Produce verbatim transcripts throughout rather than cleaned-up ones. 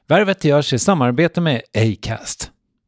Värvet görs i samarbete med Acast.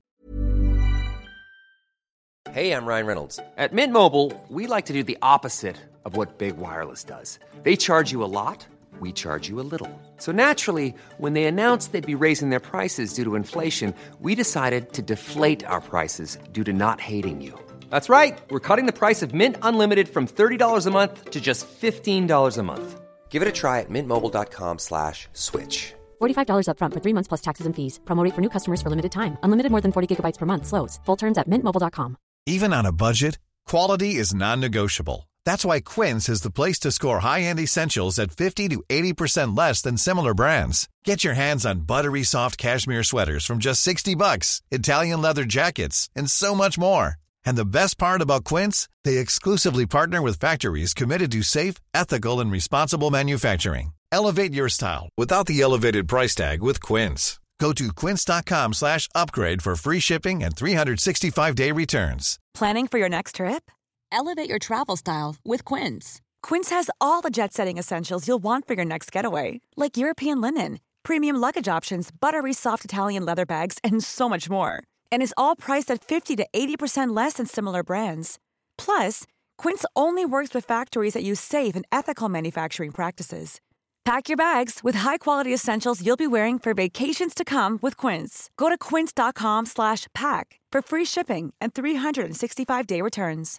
Hey, I'm Ryan Reynolds. At Mint Mobile, we like to do the opposite of what Big Wireless does. They charge you a lot, we charge you a little. So naturally, when they announced they'd be raising their prices due to inflation, we decided to deflate our prices due to not hating you. That's right. We're cutting the price of Mint Unlimited from thirty dollars a month to just fifteen dollars a month. Give it a try at mintmobile.com slash switch. forty-five dollars up front for three months plus taxes and fees. Promo rate for new customers for limited time. Unlimited more than forty gigabytes per month slows. Full terms at mint mobile dot com. Even on a budget, quality is non-negotiable. That's why Quince is the place to score high-end essentials at fifty to eighty percent less than similar brands. Get your hands on buttery soft cashmere sweaters from just sixty bucks, Italian leather jackets, and so much more. And the best part about Quince, they exclusively partner with factories committed to safe, ethical, and responsible manufacturing. Elevate your style without the elevated price tag with Quince. Go to quince.com slash upgrade for free shipping and three sixty-five day returns. Planning for your next trip? Elevate your travel style with Quince. Quince has all the jet-setting essentials you'll want for your next getaway, like European linen, premium luggage options, buttery soft Italian leather bags, and so much more. And is all priced at fifty to eighty percent less than similar brands. Plus, Quince only works with factories that use safe and ethical manufacturing practices. Pack your bags with high-quality essentials you'll be wearing for vacations to come with Quince. Go to quince.com slash pack for free shipping and three sixty-five day returns.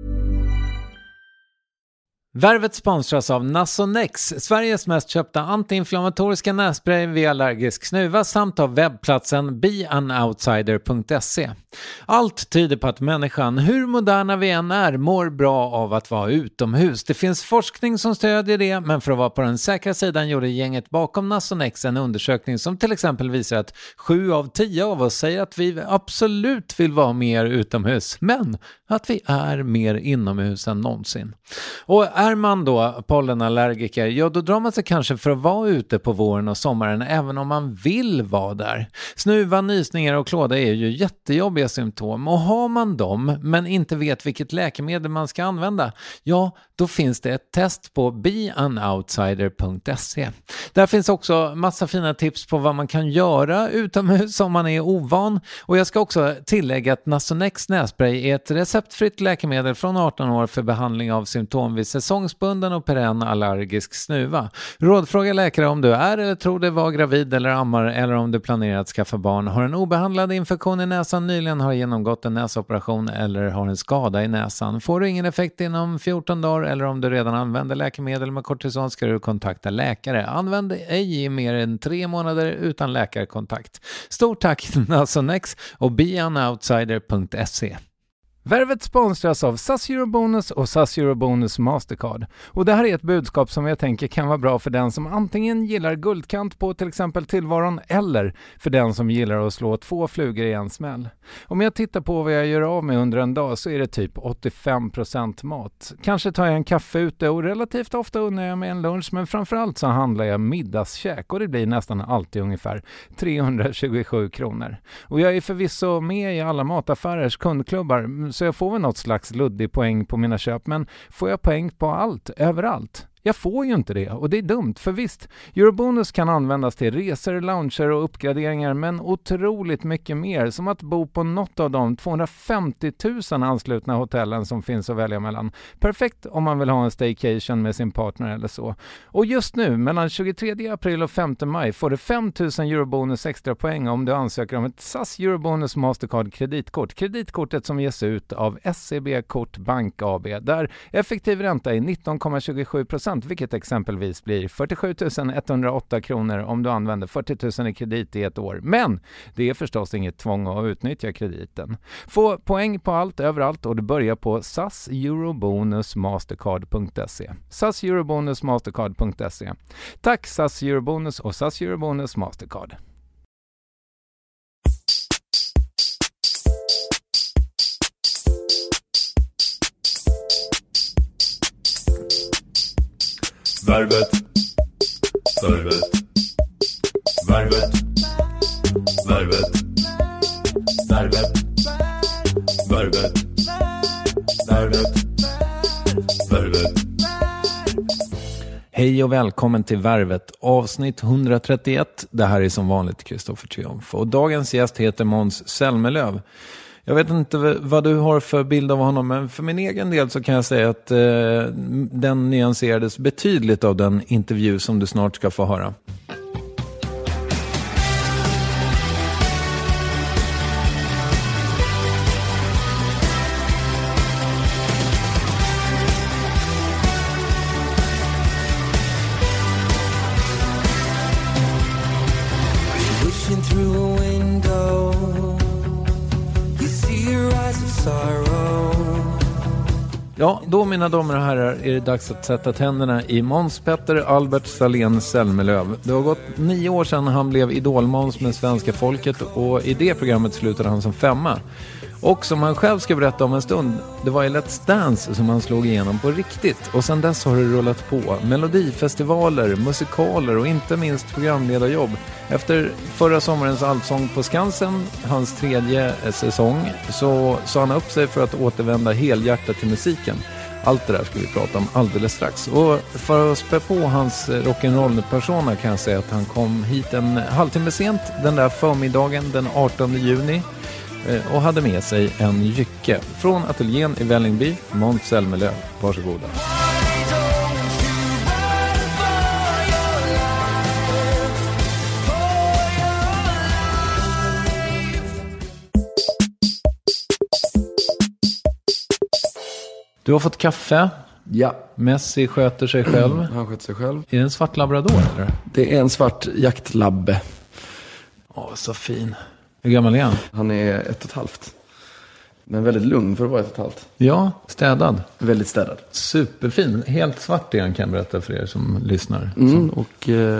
Värvet sponsras av Nasonex, Sveriges mest köpta antiinflammatoriska nässpray vid allergisk snuva, samt av webbplatsen be an outsider punkt se. Allt tyder på att människan, hur moderna vi än är, mår bra av att vara utomhus. Det finns forskning som stödjer det, men för att vara på den säkra sidan gjorde gänget bakom Nasonex en undersökning som till exempel visar att sju av tio av oss säger att vi absolut vill vara mer utomhus, men att vi är mer inomhus än någonsin. Och är man då pollenallergiker, ja då drar man sig kanske för att vara ute på våren och sommaren även om man vill vara där. Snuva, nysningar och klåda är ju jättejobbiga symptom, och har man dem men inte vet vilket läkemedel man ska använda, ja då finns det ett test på be an outsider punkt se. Där finns också massa fina tips på vad man kan göra utomhus om man är ovan, och jag ska också tillägga att Nasonex nässpray är ett receptfritt läkemedel från arton år för behandling av symptom vid säsongsbunden och perenn allergisk snuva. Rådfråga läkare om du är eller tror dig vara gravid eller ammar, eller om du planerar att skaffa barn, har en obehandlad infektion i näsan, nyligen har genomgått en näsoperation eller har en skada i näsan. Får du ingen effekt inom fjorton dagar eller om du redan använder läkemedel med kortison ska du kontakta läkare. Använd ej i mer än tre månader utan läkarkontakt. Stort tack Nasonex och be an outsider punkt se. Värvet sponsras av S A S Eurobonus och S A S Eurobonus Mastercard. Och det här är ett budskap som jag tänker kan vara bra för den som antingen gillar guldkant på till exempel tillvaron, eller för den som gillar att slå två flugor i en smäll. Om jag tittar på vad jag gör av med under en dag så är det typ åttiofem procent mat. Kanske tar jag en kaffe ute och relativt ofta unnar jag mig en lunch, men framförallt så handlar jag middagskäk och det blir nästan alltid ungefär trehundratjugosju kronor. Och jag är förvisso med i alla mataffärers kundklubbar, så jag får väl något slags luddig poäng på mina köp, men får jag poäng på allt, överallt? Jag får ju inte det, och det är dumt, för visst, Eurobonus kan användas till resor, lounger och uppgraderingar, men otroligt mycket mer, som att bo på något av de tvåhundrafemtio tusen anslutna hotellen som finns att välja mellan. Perfekt om man vill ha en staycation med sin partner eller så. Och just nu, mellan tjugotredje april och femte maj, får du fem tusen Eurobonus extra poäng om du ansöker om ett S A S Eurobonus Mastercard kreditkort. Kreditkortet som ges ut av S E B Kort Bank A B, där effektiv ränta är nitton komma tjugosju procent, vilket exempelvis blir fyrtiosju tusen etthundraåtta kronor om du använder fyrtio tusen i kredit i ett år. Men det är förstås inget tvång att utnyttja krediten. Få poäng på allt, överallt, och du börjar på S A S Eurobonus Mastercard punkt se. S A S Eurobonus Mastercard punkt se. Tack S A S Eurobonus och S A S Eurobonus Mastercard. Värvet, värvet, värvet, värvet, värvet, värvet, värvet, värvet. Hej Hej och välkommen till Värvet, avsnitt etthundratrettioett. Det här är som vanligt Kristoffer Triumf. Och dagens gäst heter Måns Zelmerlöw. Jag vet inte vad du har för bild av honom, men för min egen del så kan jag säga att eh, den nyanserades betydligt av den intervju som du snart ska få höra. Ja, då mina damer och herrar är det dags att sätta tänderna i Måns Petter Albert Salén Zelmerlöw. Det har gått nio år sedan han blev idolmåns med svenska folket och i det programmet slutade han som femma. Och som han själv ska berätta om en stund, det var i Let's Dance som han slog igenom på riktigt. Och sedan dess har det rullat på. Melodifestivaler, musikaler och inte minst programledarjobb. Efter förra sommarens Allsång på Skansen, hans tredje säsong, så sa han upp sig för att återvända helhjärtat till musiken. Allt det där ska vi prata om alldeles strax. Och för att spä på hans rock'n'roll-persona kan jag säga att han kom hit en halvtimme sent den där förmiddagen den artonde juni. Och hade med sig en jycke från ateljén i Vällingby, Måns Zelmerlöw. Varsågoda. Du har fått kaffe. Ja. Messi sköter sig själv. Han sköter sig själv. Är det en svart labrador eller? Det är en svart jaktlabbe. Åh, så fin. Hur gammal är han? Han är ett och ett halvt. Men väldigt lugn för att vara ett och ett halvt. Ja, städad. Väldigt städad. Superfin. Helt svart är han, kan jag berätta för er som lyssnar. Mm, och eh,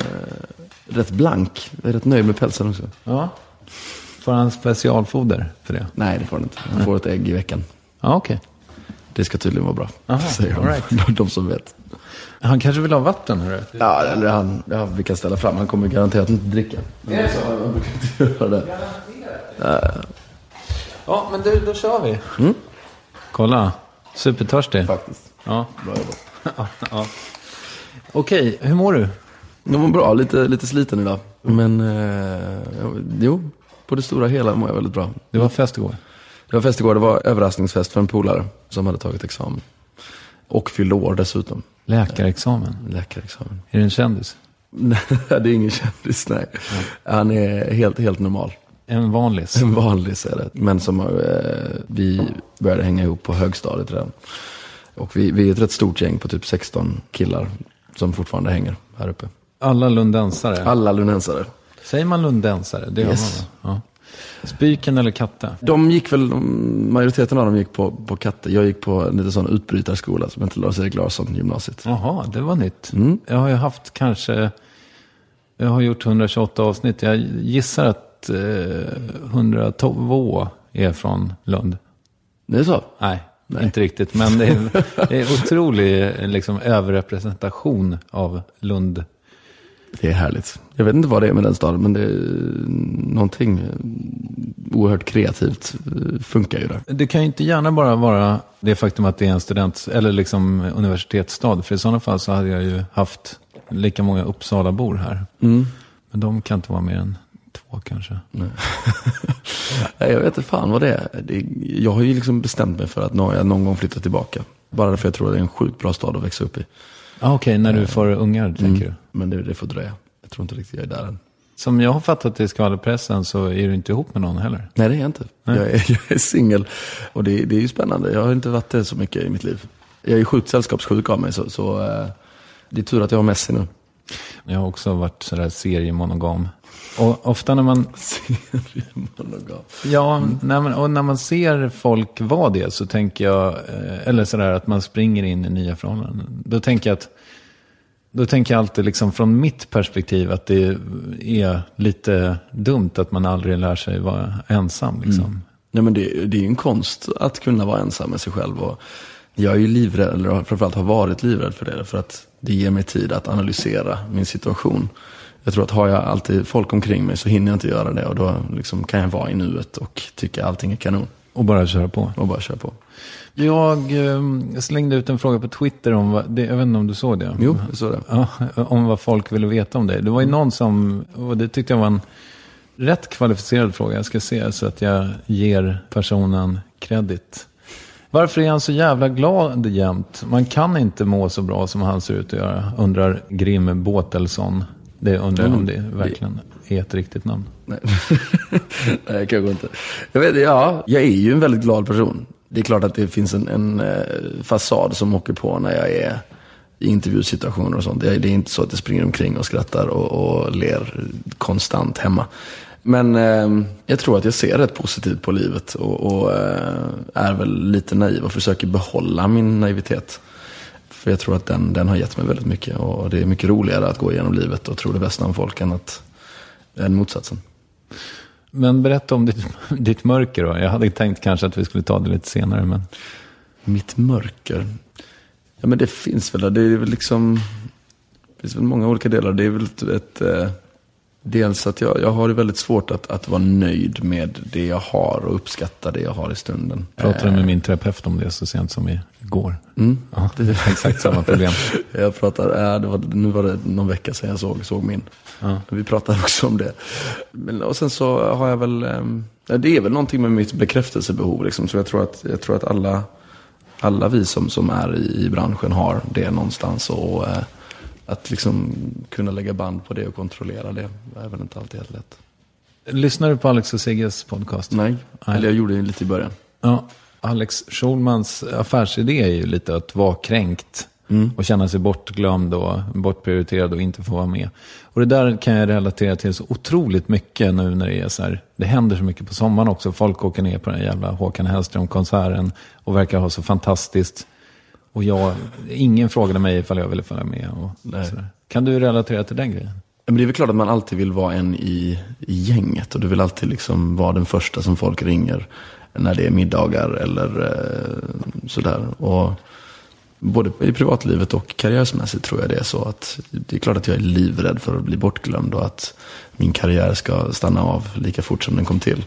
rätt blank. Jag är rätt nöjd med pälsen också. Ja. Får han specialfoder för det? Nej, det får han inte. Han får ett ägg i veckan. Ja, okej. Okay. Det ska tydligen vara bra. Aha, säger de. Right. De som vet. Han kanske vill ha vatten, hörru. Ja, eller han, ja, vi kan ställa fram. Han kommer garanterat inte dricka. Det är så. Han brukar inte göra det. Ja, ja men du, då kör vi. Mm? Kolla. Supertörstig. Faktiskt. Ja. Bra jobbat. ja, ja. Okej, hur mår du? Det var bra. Lite, lite sliten idag. Men eh, jo, på det stora hela mår jag väldigt bra. Det var fest igår. Det var fest igår. Det var överraskningsfest för en polare som hade tagit examen. Och fyllde år dessutom. Läkarexamen? Läkarexamen. Är det en kändis? Nej, det är ingen kändis, nej. Mm. Han är helt, helt normal. En vanlig? En vanlig är det. Men som eh, vi började hänga ihop på högstadiet redan. Och vi, vi är ett rätt stort gäng på typ sexton killar som fortfarande hänger här uppe. Alla lundensare? Alla lundensare. Säger man lundensare? Det yes. Man, ja. Spyken eller katte? De gick väl, majoriteten av dem gick på, på katte. Jag gick på en lite sån utbrytarskola som heter Lars-Erik Larsson gymnasiet. Jaha, det var nytt. Mm. Jag har ju haft kanske, jag har gjort hundratjugoåtta avsnitt. Jag gissar att eh, hundratvå är från Lund. Det är så? Nej, Nej. inte riktigt. Men det är, det är otrolig liksom, överrepresentation av Lund. Det är härligt. Jag vet inte vad det är med den staden, men det är någonting oerhört kreativt funkar ju där. Det kan ju inte gärna bara vara det faktum att det är en student eller liksom universitetsstad. För i sådana fall så hade jag ju haft lika många Uppsala-bor här. Mm. Men de kan inte vara mer än två kanske. Nej. Jag vet inte fan vad det är. Det, jag har ju liksom bestämt mig för att jag någon gång flyttar tillbaka. Bara därför jag tror att det är en sjukt bra stad att växa upp i. Ah, Okej, okay, när du får ungar, mm. tänker du? Men det, det får dröja. Jag tror inte riktigt jag är där än. Som jag har fattat i skvallerpressen så är du inte ihop med någon heller. Nej, det är jag inte. Jag är, jag är singel. Och det, det är ju spännande. Jag har inte varit det så mycket i mitt liv. Jag är sjukt sällskapssjuk av mig. Så, så äh, det är tur att jag har Messi nu. Jag har också varit sådär seriemonogam. Och ofta när man... seriemonogam? Ja, mm. när man, och när man ser folk vara det så tänker jag... Eller sådär att man springer in i nya förhållanden. Då tänker jag att... Då tänker jag alltid liksom från mitt perspektiv att det är lite dumt att man aldrig lär sig vara ensam. Liksom. Mm. Nej, men det, det är ju en konst att kunna vara ensam med sig själv. Och jag är ju livrädd, eller framförallt har varit livrädd för det. För att det ger mig tid att analysera min situation. Jag tror att har jag alltid folk omkring mig så hinner jag inte göra det. Och då liksom kan jag vara i nuet och tycka allting är kanon. Och bara köra på. Och bara köra på. Jag eh, slängde ut en fråga på Twitter om vad, det, jag vet inte om du såg det. Jo, jag såg det. Ja, om vad folk ville veta om det. Det var ju någon som, och det tyckte jag var en rätt kvalificerad fråga. Jag ska se så att jag ger personen kredit. Varför är han så jävla glad jämt? Man kan inte må så bra som han ser ut att göra. Undrar Grim Båtelsson. Det undrar jag om det verkligen är ett riktigt namn. Nej, Nej kanske inte. Jag vet, ja, jag är ju en väldigt glad person. Det är klart att det finns en, en fasad som åker på när jag är i intervjusituationer och sånt. Det är, det är inte så att jag springer omkring och skrattar och, och ler konstant hemma. Men eh, jag tror att jag ser rätt positivt på livet och, och eh, är väl lite naiv och försöker behålla min naivitet. För jag tror att den, den har gett mig väldigt mycket och det är mycket roligare att gå igenom livet och tro det bästa om folk än, att, än motsatsen. Men berätta om ditt, ditt mörker då. Jag hade tänkt kanske att vi skulle ta det lite senare. Men... Mitt mörker? Ja, men det finns väl. Det är väl liksom... Det finns väl många olika delar. Det är väl ett... ett eh, dels att jag, jag har det väldigt svårt att, att vara nöjd med det jag har och uppskatta det jag har i stunden. Jag pratade med min terapeut om det så sent som igår. Mm. Ja, det är exakt samma problem. Jag pratade, ja, det var, nu var det någon vecka sedan jag såg, såg min. Ja. Vi pratade också om det. Men, och sen så har jag väl, ja, det är väl någonting med mitt bekräftelsebehov liksom. Så jag tror att, jag tror att alla, alla vi som, som är i, i branschen har det någonstans och eh, att liksom kunna lägga band på det och kontrollera det är väl inte alltid helt lätt. Lyssnar du på Alex och Sigges podcast? Nej, Nej. Eller jag gjorde det lite i början. Ja, Alex Schulmans affärsidé är ju lite att vara kränkt mm. och känna sig bortglömd och bortprioriterad och inte få vara med. Och det där kan jag relatera till så otroligt mycket nu när det är så här. Det händer så mycket på sommaren också. Folk åker ner på den jävla Håkan Hellström-konserten och verkar ha så fantastiskt. Och jag, ingen frågade mig ifall jag ville följa med. Och sådär. Kan du relatera till den grejen? Men det är väl klart att man alltid vill vara en i, i gänget. Och du vill alltid liksom vara den första som folk ringer när det är middagar eller eh, sådär. Och både i privatlivet och karriärsmässigt tror jag det är så. Att det är klart att jag är livrädd för att bli bortglömd och att min karriär ska stanna av lika fort som den kom till.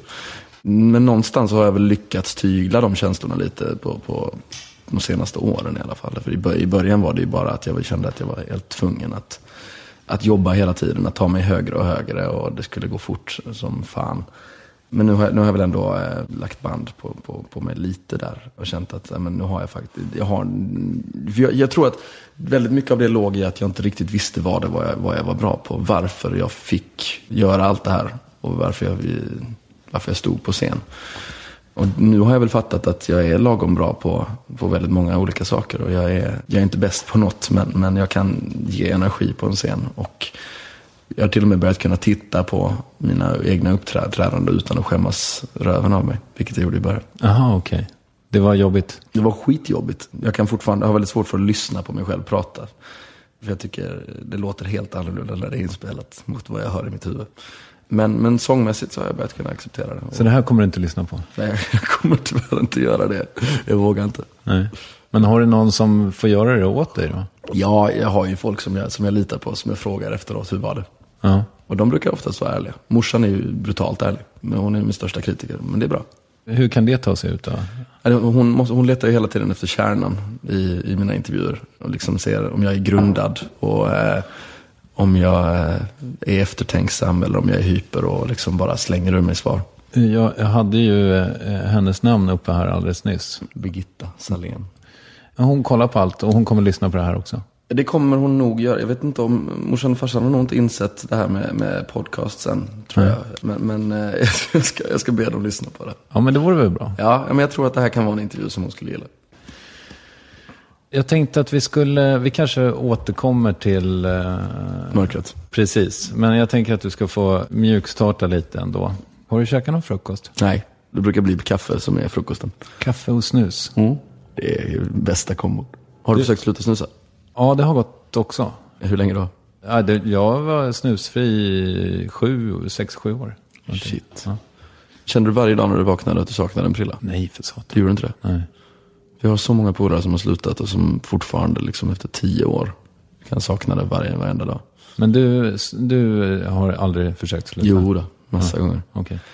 Men någonstans har jag väl lyckats tygla de känslorna lite på... på de senaste åren i alla fall. För i början var det ju bara att jag kände att jag var helt tvungen att, att jobba hela tiden, att ta mig högre och högre och det skulle gå fort som fan. Men nu har jag, nu har jag väl ändå eh, lagt band på, på, på mig lite där och känt att eh, men nu har jag faktiskt, jag har, för jag, jag tror att väldigt mycket av det låg i att jag inte riktigt visste vad det var jag, vad jag var bra på, varför jag fick göra allt det här och varför jag, varför jag stod på scen. Och nu har jag väl fattat att jag är lagom bra på, på väldigt många olika saker. Och jag är, jag är inte bäst på något, men, men jag kan ge energi på en scen. Och jag har till och med börjat kunna titta på mina egna uppträdande utan att skämmas röven av mig. Vilket jag gjorde i början. Jaha, okej. Okay. Det var jobbigt? Det var skitjobbigt. Jag kan fortfarande ha väldigt svårt för att lyssna på mig själv prata. För jag tycker det låter helt annorlunda när det är inspelat mot vad jag hör i mitt huvud. Men, men sångmässigt så har jag börjat kunna acceptera det. Så det här kommer du inte lyssna på? Nej, jag kommer tyvärr inte göra det. Jag vågar inte. Nej. Men har du någon som får göra det åt dig då? Ja, jag har ju folk som jag, som jag litar på, som jag frågar efteråt, hur var det? Ja. Och de brukar oftast vara ärliga. Morsan är ju brutalt ärlig, men hon är min största kritiker. Men det är bra. Hur kan det ta sig ut då? Hon, måste, hon letar ju hela tiden efter kärnan i, i mina intervjuer. Och liksom ser om jag är grundad och... Eh, om jag är eftertänksam eller om jag är hyper och liksom bara slänger ur mig svar. Jag, jag hade ju eh, hennes namn uppe här alldeles nyss. Birgitta Salén. Hon kollar på allt och hon kommer lyssna på det här också. Det kommer hon nog göra. Jag vet inte om morsan och farsan har nog inte insett det här med, med podcast sen, tror mm. jag. Men, men eh, jag, ska, jag ska be dem lyssna på det. Ja, men det vore väl bra. Ja, men jag tror att det här kan vara en intervju som hon skulle gilla. Jag tänkte att vi skulle, vi kanske återkommer till... Eh, mörkret. Precis, men jag tänker att du ska få mjukstarta lite ändå. Har du käkat någon frukost? Nej, det brukar bli kaffe som är frukosten. Kaffe och snus? Mm. Det är ju bästa kombo. Har du, du försökt sluta snusa? Ja, det har gått också. Hur länge då? Ja, det, jag var snusfri i sju, sex, sju år. Shit. Ja. Kände du varje dag när du vaknade att du saknade en prilla? Nej, för satan. Du gjorde inte det? Nej. Vi har så många polare som har slutat och som fortfarande liksom efter tio år kan sakna det varje, varenda dag. Men du, du har aldrig försökt sluta? Jo då, massa ja. gånger. Okay.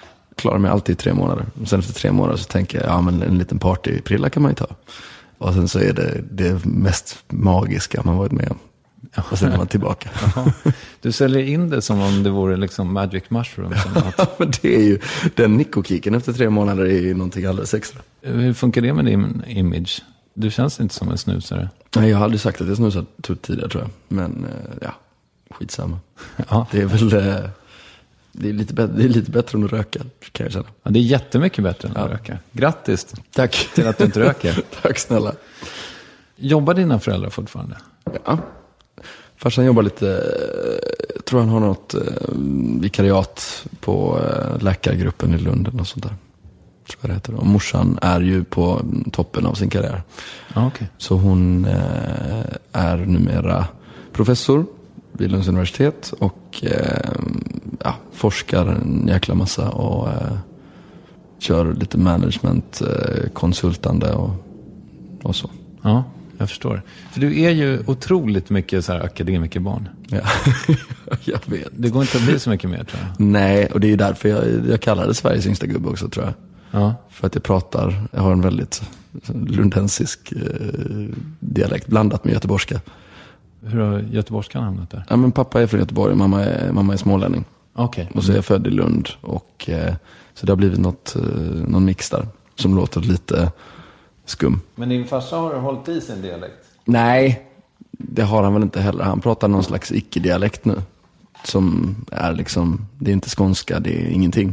klarar mig alltid i tre månader. Och sen efter tre månader så tänker jag, ja men en liten partyprilla kan man ju ta. Och sen så är det det mest magiska man varit med om. Och sen är man tillbaka. Jaha. Du säljer in det som om det vore liksom magic mushroom. Ja, men det är ju, den nickokiken efter tre månader är ju någonting alldeles extra. Hur funkar det med din image? Du känns inte som en snusare. Nej, jag har aldrig sagt att jag snusat tidigare tror jag. Men ja, skitsamma. Ja. Det är väl det är lite, bättre, det är lite bättre än att röka, kan jag känna. Ja, det är jättemycket bättre än att ja. röka. Grattis. Tack. Till att du inte röker. Tack snälla. Jobbar dina föräldrar fortfarande? Ja. Farsan jobbar lite, jag tror han har något eh, vikariat på eh, läkargruppen i Lund och sånt där. Tror jag det heter. Och morsan är ju på toppen av sin karriär. Ah, okay. Så hon eh, är numera professor vid Lunds universitet och eh, ja, forskar en jäkla massa och eh, kör lite management, eh, konsultande och, och så. Ja, jag förstår. För du är ju otroligt mycket så här akademikerbarn. Ja, jag vet. Det går inte att bli så mycket mer, tror jag. Nej, och det är därför jag, jag kallar det Sveriges yngsta gubbe också, tror jag. Ja. För att jag pratar, jag har en väldigt lundensisk eh, dialekt blandat med göteborgska. Hur har göteborgskan hamnat där? Ja, men pappa är från Göteborg, mamma är, mamma är smålänning. Okej. Okay. Och så är jag född i Lund. Och, eh, så det har blivit något, eh, någon mix där som låter lite skum. Men din farsa har hållit i sin dialekt? Nej, det har han väl inte heller. Han pratar någon slags icke-dialekt nu. Som är liksom, det är inte skånska, det är ingenting.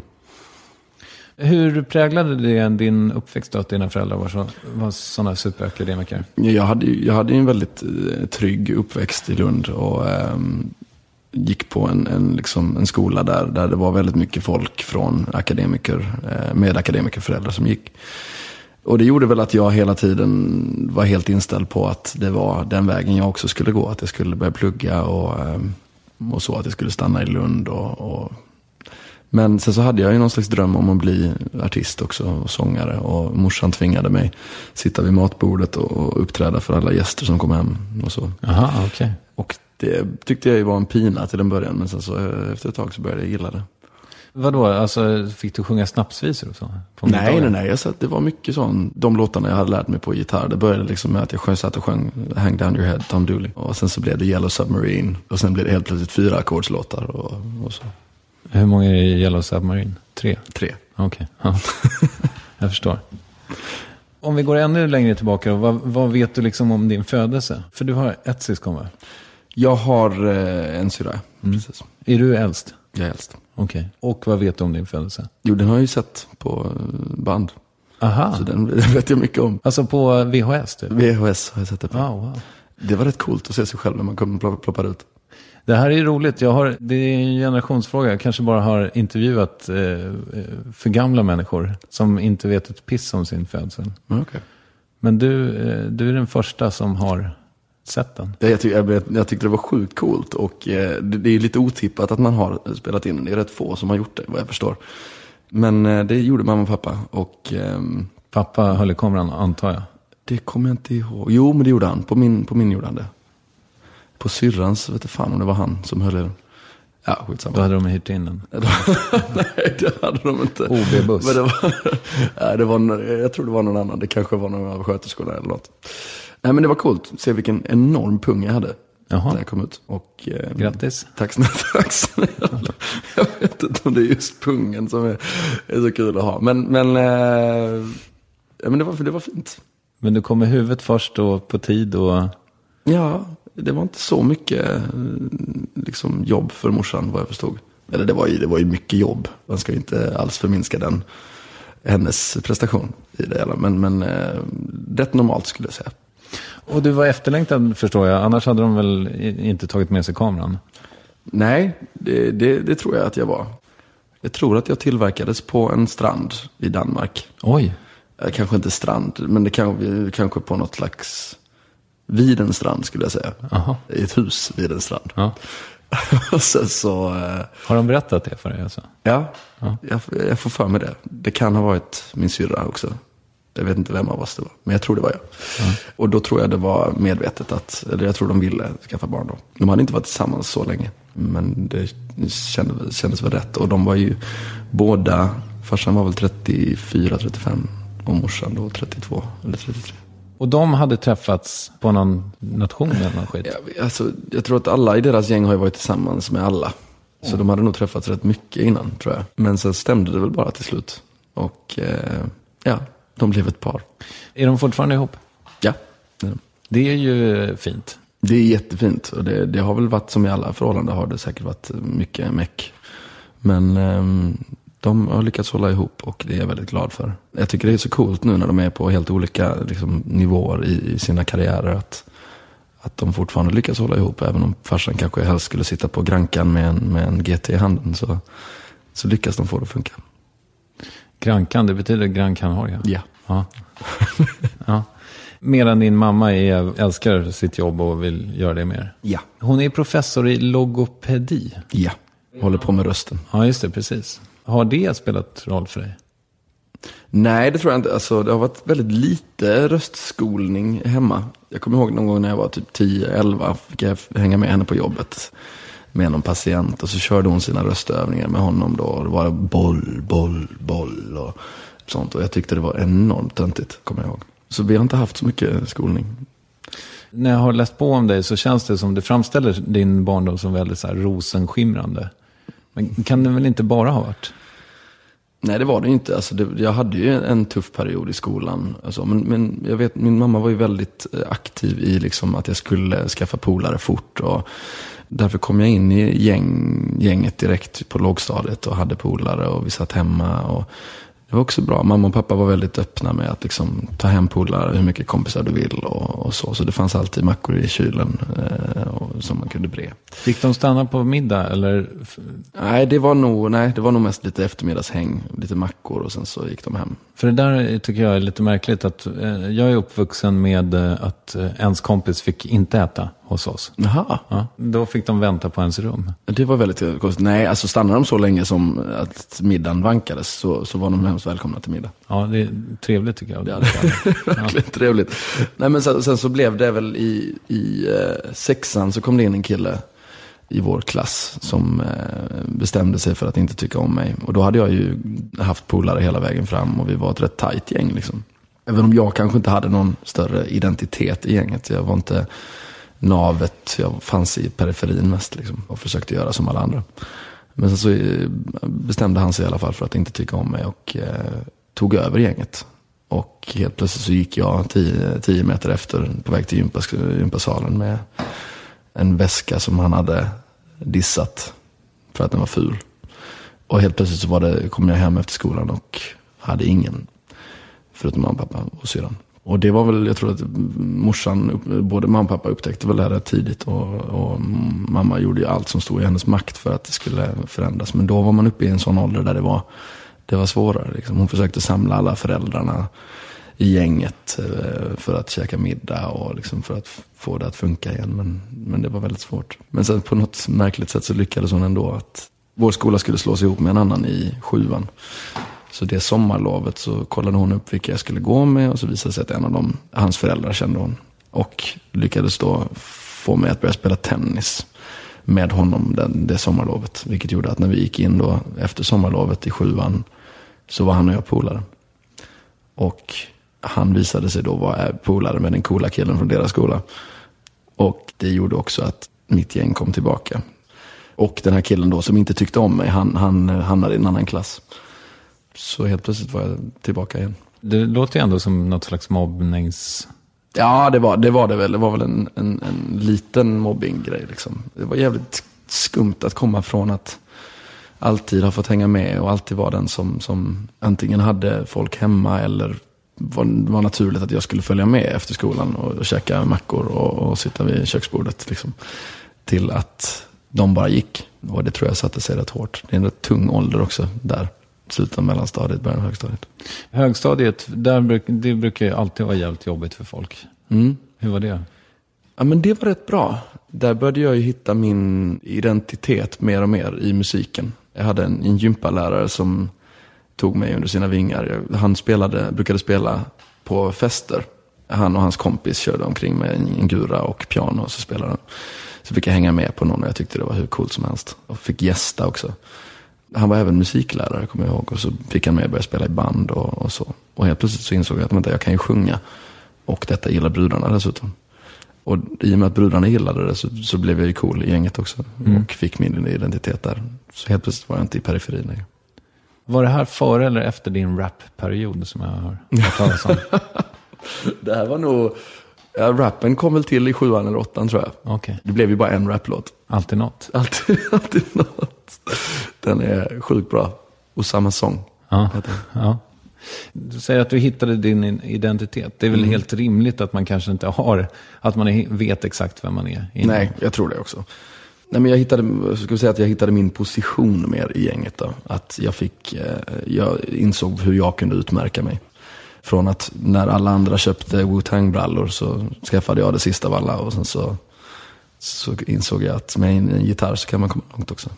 Hur präglade det din uppväxt då att dina föräldrar var, så, var sådana superakademiker? Jag hade, jag hade en väldigt eh, trygg uppväxt i Lund och eh, gick på en, en, liksom, en skola där, där det var väldigt mycket folk från akademiker, eh, med akademikerföräldrar som gick. Och det gjorde väl att jag hela tiden var helt inställd på att det var den vägen jag också skulle gå. Att jag skulle börja plugga och, eh, och så att jag skulle stanna i Lund och... och Men sen så hade jag ju någon slags dröm om att bli artist också och sångare. Och morsan tvingade mig sitta vid matbordet och uppträda för alla gäster som kom hem och så. Aha, okej. Okay. Och det tyckte jag ju var en pina till en början. Men sen så efter ett tag så började jag gilla det. Vadå? Alltså fick du sjunga snapsvisor och så? Nej, nej, nej. Jag satt, det var mycket sån. De låtarna jag hade lärt mig på gitarr. Det började liksom med att jag sjöng, satt och sjöng Hang Down Your Head, Tom Dooley. Och sen så blev det Yellow Submarine. Och sen blev det helt plötsligt fyra ackordslåtar och, och så. Hur många är i Yellow Submarine? Tre? Tre. Okej, okay. Ja. Jag förstår. Om vi går ännu längre tillbaka, vad, vad vet du liksom om din födelse? För du har ett syskon, va? Jag har eh, en syra, mm. precis. Är du äldst? Jag är äldst. Okej. Okay. Och vad vet du om din födelse? Jo, den har jag ju sett på band. Aha. Så den, den vet jag mycket om. Alltså på V H S? Typ. V H S har jag sett det på. Oh, wow. Det var rätt coolt att se sig själv när man kommer ploppar ut. Det här är ju roligt. Jag har, det är en generationsfråga. Jag kanske bara har intervjuat eh, för gamla människor som inte vet ett piss om sin födsel. Okay. Men du, eh, du är den första som har sett den. Jag, tyck, jag, jag tyckte det var sjukt coolt. Och eh, det, det är lite otippat att man har spelat in den. Det är rätt få som har gjort det, vad jag förstår. Men eh, det gjorde mamma och pappa. Och, eh, pappa höll i kameran, antar jag. Det kommer jag inte ihåg. Jo, men det gjorde han. På min, på min gjorde han det. På syrrans, vet du fan om det var han som höll i den. Ja, skitsamma. Då hade de hyrt in den. Nej, det hade de inte. O B-buss. Men det var, nej, det var, jag tror det var någon annan. Det kanske var någon av sköterskorna eller något. Nej, men det var coolt. Se vilken enorm pung jag hade. Jaha. När jag kom ut. Och, eh, grattis. Tack snälla, tack snälla. Jag vet inte om det är just pungen som är, är så kul att ha. Men, men, eh, ja, men det, var, det var fint. Men du kom med huvudet först och på tid och... Ja, det var inte så mycket liksom, jobb för morsan, vad jag förstod. Eller det var ju, det var ju mycket jobb. Man ska ju inte alls förminska den, hennes prestation i det hela. Men, men eh, rätt normalt skulle jag säga. Och du var efterlängtad, förstår jag. Annars hade de väl inte tagit med sig kameran? Nej, det, det, det tror jag att jag var. Jag tror att jag tillverkades på en strand i Danmark. Oj. Kanske inte strand, men det kan, kanske på något slags... Vid en strand skulle jag säga. Aha. I ett hus vid en strand. Ja. Och sen så, eh... Har de berättat det för dig alltså? Ja, ja. Jag, jag får för mig det. Det kan ha varit min syrra också. Jag vet inte vem av oss det var. Men jag tror det var jag. Ja. Och då tror jag det var medvetet att, eller jag tror de ville skaffa barn då. De hade inte varit tillsammans så länge. Men det kändes, kändes väl rätt. Och de var ju båda farsan var väl trettiofyra trettiofem och morsan då trettiotvå eller trettiotre. Och de hade träffats på någon nation eller någon skit? Ja, alltså, jag tror att alla i deras gäng har ju varit tillsammans med alla. Så mm. de hade nog träffats rätt mycket innan, tror jag. Men sen stämde det väl bara till slut. Och eh, ja, de blev ett par. Är de fortfarande ihop? Ja. Det är, det är ju fint. Det är jättefint. Och det, det har väl varit som i alla förhållanden har det säkert varit mycket meck. Men eh, de har lyckats hålla ihop och det är jag väldigt glad för. Jag tycker det är så coolt nu när de är på helt olika liksom, nivåer i, i sina karriärer att, att de fortfarande lyckas hålla ihop. Även om farsan kanske helst skulle sitta på Grankan med en, med en G T i handen så, så lyckas de få det att funka. Grankan, det betyder Grankan har jag. Ja. Ja. Ja. Medan din mamma är, älskar sitt jobb och vill göra det mer. Ja. Hon är professor i logopedi. Ja, håller på med rösten. Ja, just det, precis. Har det spelat roll för dig? Nej, det tror jag inte. Alltså, det har varit väldigt lite röstskolning hemma. Jag kommer ihåg någon gång när jag var typ tio elva fick jag hänga med henne på jobbet med någon patient. Och så körde hon sina röstövningar med honom då. Och det var boll, boll, boll och sånt. Och jag tyckte det var enormt töntigt, kommer jag ihåg. Så vi har inte haft så mycket skolning. När jag har läst på om dig så känns det som det framställer din barndom som väldigt så här rosenskimrande. Men kan det väl inte bara ha varit? Nej, det var det inte. Alltså, det, jag hade ju en tuff period i skolan. Alltså, men, men jag vet, min mamma var ju väldigt aktiv i liksom, att jag skulle skaffa polare fort. Och därför kom jag in i gäng, gänget direkt på lågstadiet och hade polare och vi satt hemma. Och det var också bra. Mamma och pappa var väldigt öppna med att liksom, ta hem polare hur mycket kompisar du vill och, och så. Så det fanns alltid mackor i kylen eh, och, som man kunde bre. Fick de stanna på middag eller? Nej, det var nog, nej, det var nog mest lite eftermiddagshäng, lite mackor och sen så gick de hem. För det där tycker jag är lite märkligt att eh, jag är uppvuxen med eh, att eh, ens kompis fick inte äta hos oss. Jaha. Ja, då fick de vänta på ens rum. Det var väldigt konstigt. Nej, alltså stannade de så länge som att middagen vankades så, så var de hemskt välkomna till middag. Ja, det är trevligt tycker jag. Ja, det är verkligen ja. Trevligt. Nej, men sen, sen så blev det väl i, i eh, sexan så kom det in en kille i vår klass som eh, bestämde sig för att inte tycka om mig. Och då hade jag ju haft polare hela vägen fram och vi var ett rätt tajt gäng liksom. Även om jag kanske inte hade någon större identitet i gänget. Jag var inte navet, jag fanns i periferin mest liksom, och försökte göra som alla andra. Men sen så bestämde han sig i alla fall för att inte tycka om mig och eh, tog över gänget. Och helt plötsligt så gick jag tio, tio meter efter på väg till gympas, gympasalen med en väska som han hade dissat för att den var ful. Och helt plötsligt så var det, kom jag hem efter skolan och hade ingen förutom mamma, pappa och syran. Och det var väl, jag tror att morsan, både mamma och pappa upptäckte väl det här tidigt och, och mamma gjorde ju allt som stod i hennes makt för att det skulle förändras. Men då var man uppe i en sån ålder där det var, det var svårare. Liksom. Hon försökte samla alla föräldrarna i gänget för att käka middag och liksom för att få det att funka igen. Men, men det var väldigt svårt. Men sen på något märkligt sätt så lyckades hon ändå att vår skola skulle slås ihop med en annan i sjuan. Så det sommarlovet så kollade hon upp vilka jag skulle gå med och så visade det sig att en av dem, hans föräldrar kände hon. Och lyckades då få mig att börja spela tennis med honom den, det sommarlovet. Vilket gjorde att när vi gick in då efter sommarlovet i sjuan så var han och jag polare. Och han visade sig då vara polare med den coola killen från deras skola. Och det gjorde också att mitt gäng kom tillbaka. Och den här killen då som inte tyckte om mig, han, han hamnade i en annan klass. Så helt plötsligt var jag tillbaka igen. Det låter ju ändå som något slags mobbnings... Ja, det var det, var det väl. Det var väl en, en, en liten mobbinggrej liksom. Det var jävligt skumt att komma från att alltid ha fått hänga med och alltid vara den som, som antingen hade folk hemma eller var, var naturligt att jag skulle följa med efter skolan och, och käka mackor och, och sitta vid köksbordet liksom. Till att de bara gick. Och det tror jag satte sig rätt hårt. Det är en rätt tung ålder också där. Slutet av mellanstadiet, början av högstadiet. Högstadiet, där bruk, det brukar ju alltid vara jävligt jobbigt för folk. Mm. Hur var det? Ja, men det var rätt bra. Där började jag ju hitta min identitet mer och mer i musiken. Jag hade en, en gympalärare som tog mig under sina vingar. Han spelade, brukade spela på fester. Han och hans kompis körde omkring med en, en gura och piano och så spelade han. Så fick jag hänga med på någon och jag tyckte det var hur coolt som helst. Och fick gästa också. Han var även musiklärare, kommer jag ihåg. Och så fick han med att börja spela i band och, och så. Och helt plötsligt så insåg jag att vänta, jag kan ju sjunga. Och detta gillar brudarna dessutom. Och i och med att brudarna gillade det så, så blev jag ju cool i gänget också. Mm. Och fick min identitet där. Så helt plötsligt var jag inte i periferin längre. Var det här före eller efter din rap-period som jag har hört talas om? Det här var nog... Ja, rappen kom väl till i sjuan eller åttan tror jag. Okay. Det blev ju bara en raplåt. Alltid något. Alltid, alltid något. Den är sjukt bra. Och samma sång. Ja, ja. Du säger att du hittade din identitet. Det är väl mm. helt rimligt att man kanske inte har, att man är, vet exakt vem man är innan. Nej, jag tror det också. Nej, men jag hittade, ska vi säga att jag hittade min position mer i gänget då. Att jag fick, jag insåg hur jag kunde utmärka mig. Från att när alla andra köpte Wu-Tang-brallor så skaffade jag det sista av alla. Och sen så, så insåg jag att med en, en gitarr så kan man komma långt också.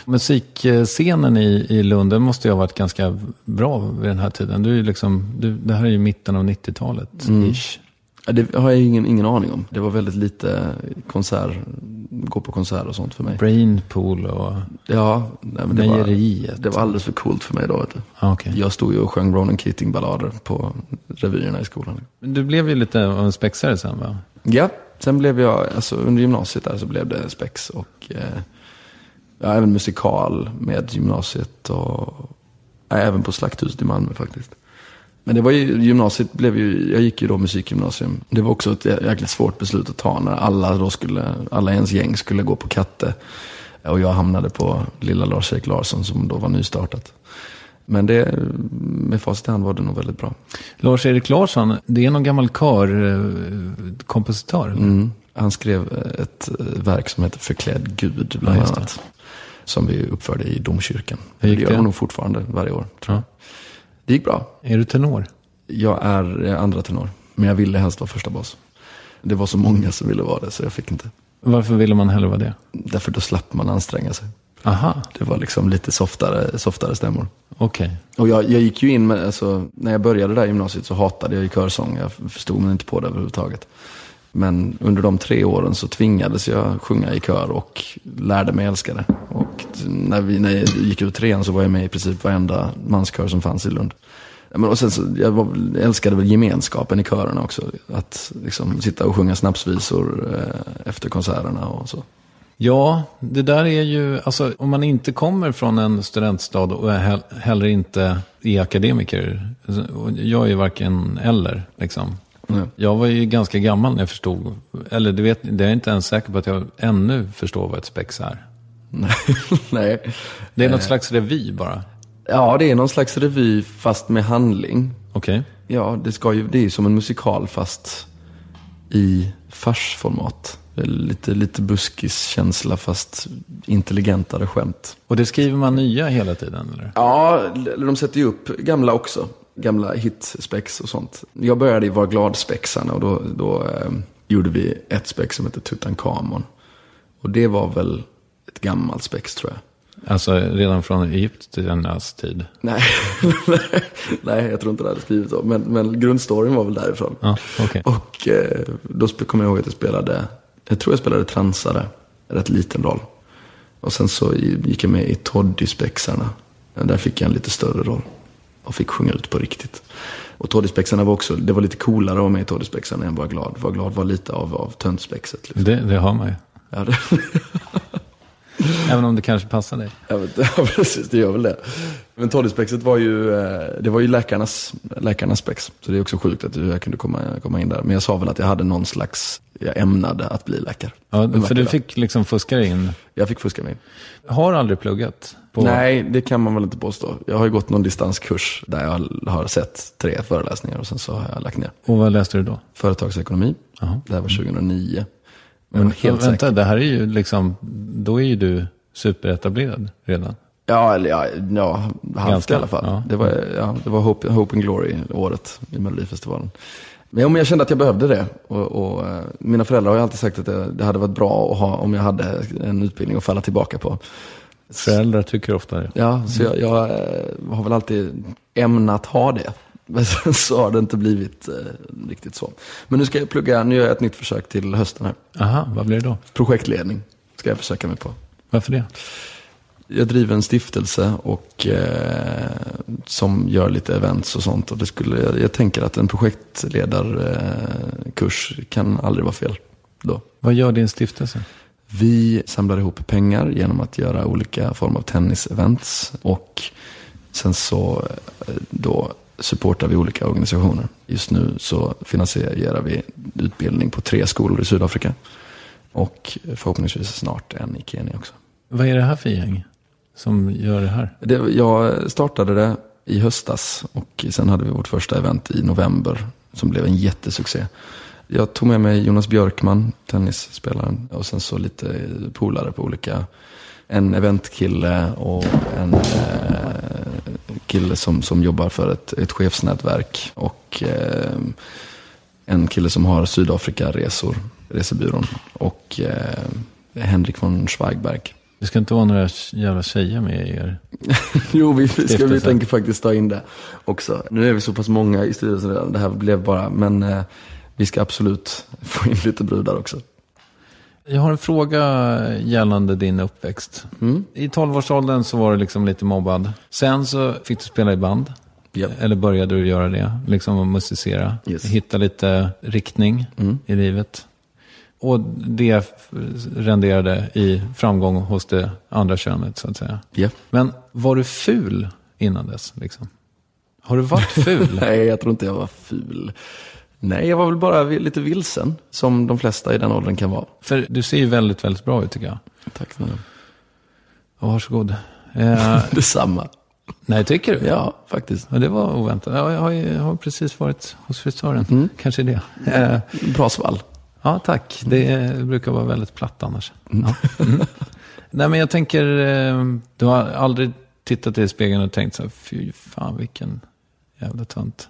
Musikscenen i, i Lund måste ju ha varit ganska bra vid den här tiden. Du är liksom, du, det här är ju mitten av nittiotalet. Mm. Ish. Det har jag ingen, ingen aning om. Det var väldigt lite konsert, gå på konsert och sånt för mig. Brainpool och ja, nej, men det, var, det var alldeles för coolt för mig då. Vet du. Ah, okay. Jag stod ju och sjöng Ronan Keating-ballader på revyerna i skolan. Men du blev ju lite av en spexare sen, va? Ja, sen blev jag, alltså under gymnasiet där så blev det spex och eh, ja, även musikal med gymnasiet och ja, även på Slakthuset i Malmö faktiskt. Men det var ju, gymnasiet blev ju, jag gick ju då musikgymnasium. Det var också ett jäkligt svårt beslut att ta när alla då skulle, alla ens gäng skulle gå på Katte. Och jag hamnade på lilla Lars-Erik Larsson som då var nystartat. Men det, med facit i hand var det nog väldigt bra. Lars-Erik Larsson, det är någon gammal körkompositör? Mm. Han skrev ett verk som heter Förklädd Gud bland annat. Ja, som vi uppförde i domkyrkan. Det gör han nog fortfarande varje år, tror jag. Ja. Det gick bra. Är du tenor? Jag är andra tenor. Men jag ville helst vara första bas. Det var så många som ville vara det så jag fick inte. Varför ville man hellre vara det? Därför då slapp man anstränga sig. Aha. Det var liksom lite softare, softare stämmor. Okej. Okay. Och jag, jag gick ju in med, alltså, när jag började där i gymnasiet så hatade jag ju körsång. Jag förstod mig inte på det överhuvudtaget. Men under de tre åren så tvingades jag sjunga i kör och lärde mig älska det. Och när, vi, när jag gick ut trean så var jag med i princip varenda manskör som fanns i Lund. Men och sen så, jag, var, jag älskade väl gemenskapen i körerna också. Att liksom sitta och sjunga snapsvisor eh, efter konserterna och så. Ja, det där är ju, alltså om man inte kommer från en studentstad och är heller inte är akademiker. Jag är ju varken eller liksom. Mm. Jag var ju ganska gammal när jag förstod, eller du vet, det är inte ens säker på att jag ännu förstår vad ett spex är. Nej. Nej. Det är något slags revy bara. Ja, det är någon slags revy fast med handling. Okej. Okay. Ja, det ska ju, det är som en musikal fast i farsformat. Lite, lite buskiskänsla fast intelligentare skämt. Och det skriver man nya hela tiden, eller? Ja, de sätter ju upp gamla också. Gamla hitspex och sånt. Jag började i Var glad-spexarna och då, då eh, gjorde vi ett spex som heter Tutankhamon. Och det var väl ett gammalt spex, tror jag. Alltså redan från Egypternas tid? Nej, nej, jag tror inte det hade skrivit så. Men, men grundstoryn var väl därifrån. Ja, okay. Och eh, då kommer jag ihåg att jag spelade, jag tror jag spelade transare, rätt liten roll. Och sen så gick jag med i Toddy-spexarna. Där fick jag en lite större roll. Och fick sjunga ut på riktigt. Och Toddy-spexarna var också, det var lite coolare att vara med i Toddy-spexarna än Var glad. Var glad var lite av, av töntspexet. Liksom. Det, det har man ju. Ja, det... Även om det kanske passar dig. Ja, men, ja, precis, det gör väl det. Men Toddy-spexet var ju, det var ju läkarnas, läkarnas spex. Så det är också sjukt att jag kunde komma, komma in där. Men jag sa väl att jag hade någon slags, jag ämnade att bli läkare. Ja, för du fick liksom fuska dig in. Jag fick fuska mig in. Har aldrig pluggat? På... Nej, det kan man väl inte påstå. Jag har ju gått någon distanskurs där jag har sett tre föreläsningar och sen så har jag lagt ner. Och vad läste du då? Företagsekonomi. Aha. Det här var tjugohundranio. Men, Men helt vänta, säker. Det här är ju liksom, då är ju du superetablerad redan. Ja, eller ja, ja halvt i alla fall. Ja. Det var, ja, det var Hope, Hope and Glory-året i Melodifestivalen. Men ja, men jag kände att jag behövde det. Och, och mina föräldrar har ju alltid sagt att det, det hade varit bra att ha om jag hade en utbildning att falla tillbaka på. Föräldrar tycker ofta det. Ja, så jag, jag har väl alltid ämnat ha det. Men sen så har det inte blivit eh, riktigt så. Men nu ska jag plugga, nu gör jag ett nytt försök till hösten här. Aha, vad blir det då? Projektledning ska jag försöka mig på. Varför det? Jag driver en stiftelse och eh, som gör lite events och sånt. Och det skulle, jag, jag tänker att en projektledarkurs eh, kan aldrig vara fel då. Vad gör din stiftelse? Vi samlar ihop pengar genom att göra olika former av tennisevents. Och sen så eh, då supportar vi olika organisationer. Just nu så finansierar vi utbildning på tre skolor i Sydafrika. Och förhoppningsvis snart en i Kenya också. Vad är det här för gäng som gör det här? Det, jag startade det i höstas och sen hade vi vårt första event i november som blev en jättesuccé. Jag tog med mig Jonas Björkman, tennisspelaren, och sen så lite polare på olika. En eventkille och en eh, kille som, som jobbar för ett, ett chefsnätverk och eh, en kille som har Sydafrika-resor, resebyrån, och eh, Henrik von Schweigberg. Det ska inte vara några jävla tjejer med i er. Jo, vi, ska, vi tänker faktiskt ta in det också. Nu är vi så pass många i styrelsen redan. Det här blev bara, men eh, vi ska absolut få in lite brudar också. Jag har en fråga gällande din uppväxt. Mm. I tolvårsåldern så var du liksom lite mobbad. Sen så fick du spela i band. Yep. Eller började du göra det? Liksom musicera. Yes. Hitta lite riktning mm. i livet. Och det renderade i framgång hos det andra könet, så att säga. Yep. Men var du ful innan dess? Liksom? Har du varit ful? Nej, jag tror inte jag var ful. Nej, jag var väl bara lite vilsen. Som de flesta i den åldern kan vara. För du ser ju väldigt, väldigt bra ut, tycker jag. Tack snälla. Och varsågod. Eh, Detsamma. Nej, tycker du? Ja, faktiskt. Ja, det var oväntat. Ja, jag, har, jag har precis varit hos frisören. Mm. Kanske det. Eh, bra svall. Ja, tack. Det brukar vara väldigt platt annars. Mm. Ja. Mm. Nej, men jag tänker, du har aldrig tittat i spegeln och tänkt så här, fy fan vilken jävla tönt.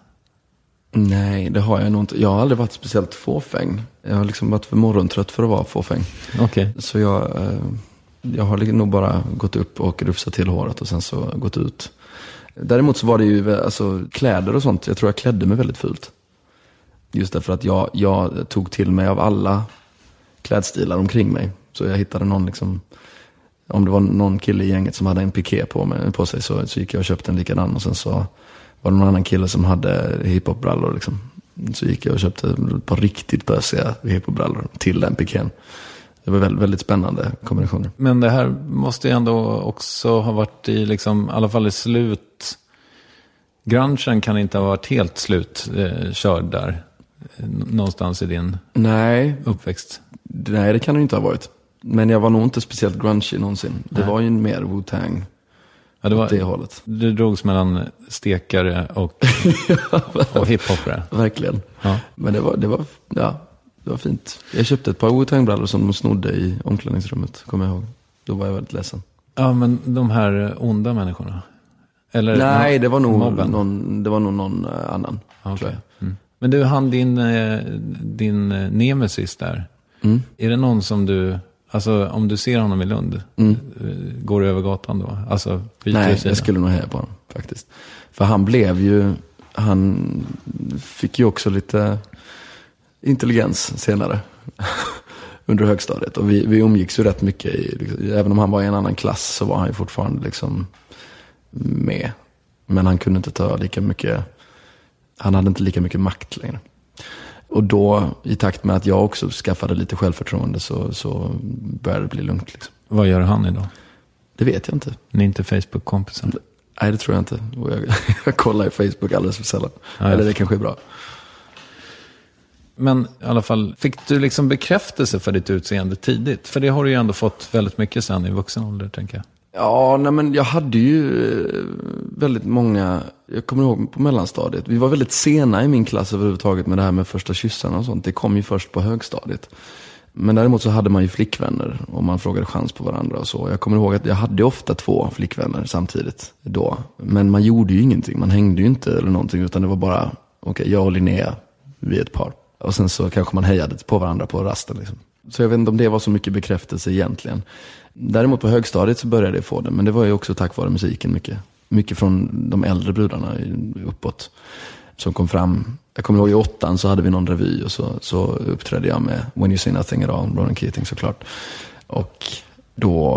Nej, det har jag nog inte. Jag har aldrig varit speciellt fåfäng. Jag har liksom varit för morgontrött för att vara fåfäng. Okej. Okay. Så jag, jag har nog bara gått upp och rufsat till håret och sen så gått ut. Däremot så var det ju alltså, kläder och sånt. Jag tror jag klädde mig väldigt fult. Just därför att jag, jag tog till mig av alla klädstilar omkring mig. Så jag hittade någon liksom, om det var någon kille i gänget som hade en piké på, mig, på sig så, så gick jag och köpte en likadan. Och sen så var det någon annan kille som hade hiphopbrallor liksom. Så gick jag och köpte ett par riktigt bösiga hiphopbrallor till den pikén. Det var väldigt, väldigt spännande kombinationer. Men det här måste ju ändå också ha varit i liksom, i alla fall i slut. Grungen kan inte ha varit helt slut eh, körd där. Någonstans i din nej, uppväxt. Nej, det kan det inte ha varit. Men jag var nog inte speciellt grungy någonsin. Det nej. var ju mer Wu-Tang. Ja, det var det hållet. Det drogs mellan stekare och, och hiphopare. Verkligen. Ja. Men det var, det var, ja, det var fint. Jag köpte ett par Wu-Tang-brallor som de snodde i omklädningsrummet, kommer jag ihåg. Då var jag väldigt ledsen. Ja, men de här onda människorna? Eller nej, det var nog någon, det var nog någon annan. Okay. Mm. Men du, han din, din nemesis där. Mm. Är det någon som du, alltså om du ser honom i Lund, mm. går du över gatan då? Alltså, nej, jag skulle nog heja på honom faktiskt. För han blev ju, han fick ju också lite intelligens senare under högstadiet. Och vi, vi umgicks ju rätt mycket i, liksom, även om han var i en annan klass så var han ju fortfarande liksom med. Men han kunde inte ta lika mycket, han hade inte lika mycket makt längre. Och då, i takt med att jag också skaffade lite självförtroende så, så började det bli lugnt. Liksom. Vad gör han idag? Det vet jag inte. Ni är inte Facebook-kompisar? Nej, det tror jag inte. Jag, jag kollar i Facebook alldeles för sällan. Ja, eller det kanske är bra. Men i alla fall, fick du liksom bekräftelse för ditt utseende tidigt? För det har du ju ändå fått väldigt mycket sen i vuxen ålder, tänker jag. Ja, nej men jag hade ju väldigt många, jag kommer ihåg på mellanstadiet. Vi var väldigt sena i min klass överhuvudtaget med det här med första kyssarna och sånt. Det kom ju först på högstadiet. Men däremot så hade man ju flickvänner och man frågade chans på varandra och så. Jag kommer ihåg att jag hade ofta två flickvänner samtidigt då. Men man gjorde ju ingenting, man hängde ju inte eller någonting utan det var bara, okej, okay, jag och Linnea, vi är ett par. Och sen så kanske man hejade på varandra på rasten liksom. Så jag vet inte om det var så mycket bekräftelse egentligen. Däremot på högstadiet så började jag få det. Men det var ju också tack vare musiken mycket. Mycket från de äldre brudarna uppåt. Som kom fram. Jag kommer ihåg i åttan så hade vi någon revy. Och så, så uppträdde jag med When You Say Nothing at All, Ronan Keating såklart. Och då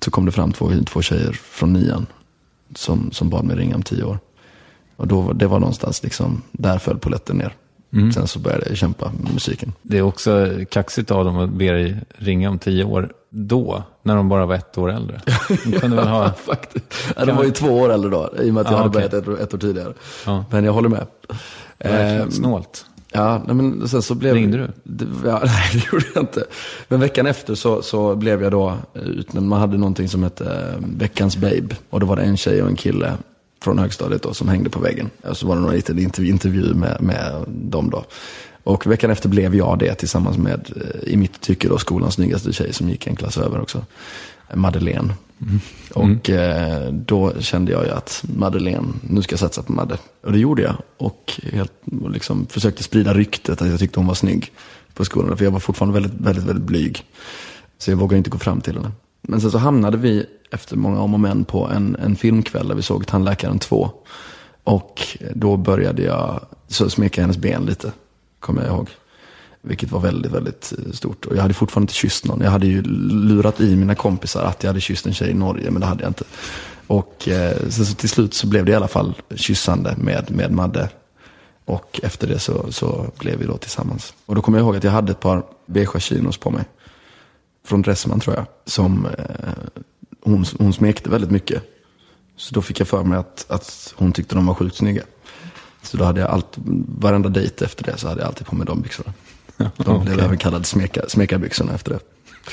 så kom det fram två, två tjejer från nian som, som bad mig ringa om tio år. Och då, det var någonstans liksom, där föll polletten ner. Mm. Sen så började jag kämpa med musiken. Det är också kaxigt av dem att be dig ringa om tio år då, när de bara var ett år äldre. De kunde väl ha... Faktiskt. Ja, de var ju två år äldre då, i och med att jag ah, hade okay. börjat ett, ett år tidigare. Ah. Men jag håller med. Eh, snålt. Ja, men sen så blev... Ringde du? Det, ja, nej, det gjorde jag inte. Men veckan efter så, så blev jag då utnämnd. Man hade någonting som hette Veckans Babe. Och då var det en tjej och en kille från högstadiet då, som hängde på väggen. Och så var det någon liten intervju, intervju med, med dem då. Och veckan efter blev jag det tillsammans med, i mitt tycke då, skolans snyggaste tjej som gick en klass över också. Madeleine. Mm. Och eh, då kände jag ju att Madeleine, nu ska jag satsa på Madde. Och det gjorde jag. Och helt, liksom försökte sprida ryktet att jag tyckte hon var snygg på skolan. För jag var fortfarande väldigt, väldigt, väldigt blyg. Så jag vågade inte gå fram till henne. Men sen så hamnade vi efter många om och men på en, en filmkväll där vi såg Tandläkaren två. Och då började jag så smeka hennes ben lite, kommer jag ihåg. Vilket var väldigt, väldigt stort. Och jag hade fortfarande inte kysst någon. Jag hade ju lurat i mina kompisar att jag hade kysst en tjej i Norge, men det hade jag inte. Och eh, så, så till slut så blev det i alla fall kyssande med, med Madde. Och efter det så, så blev vi då tillsammans. Och då kommer jag ihåg att jag hade ett par beige chinos på mig. Från Dressman tror jag. Som eh, hon, hon smekte väldigt mycket. Så då fick jag för mig att, att hon tyckte de var sjukt snygga. Så då hade jag allt, varenda dejt efter det så hade jag alltid på mig de byxorna. De blev även kallade smeka, smekarbyxorna efter det.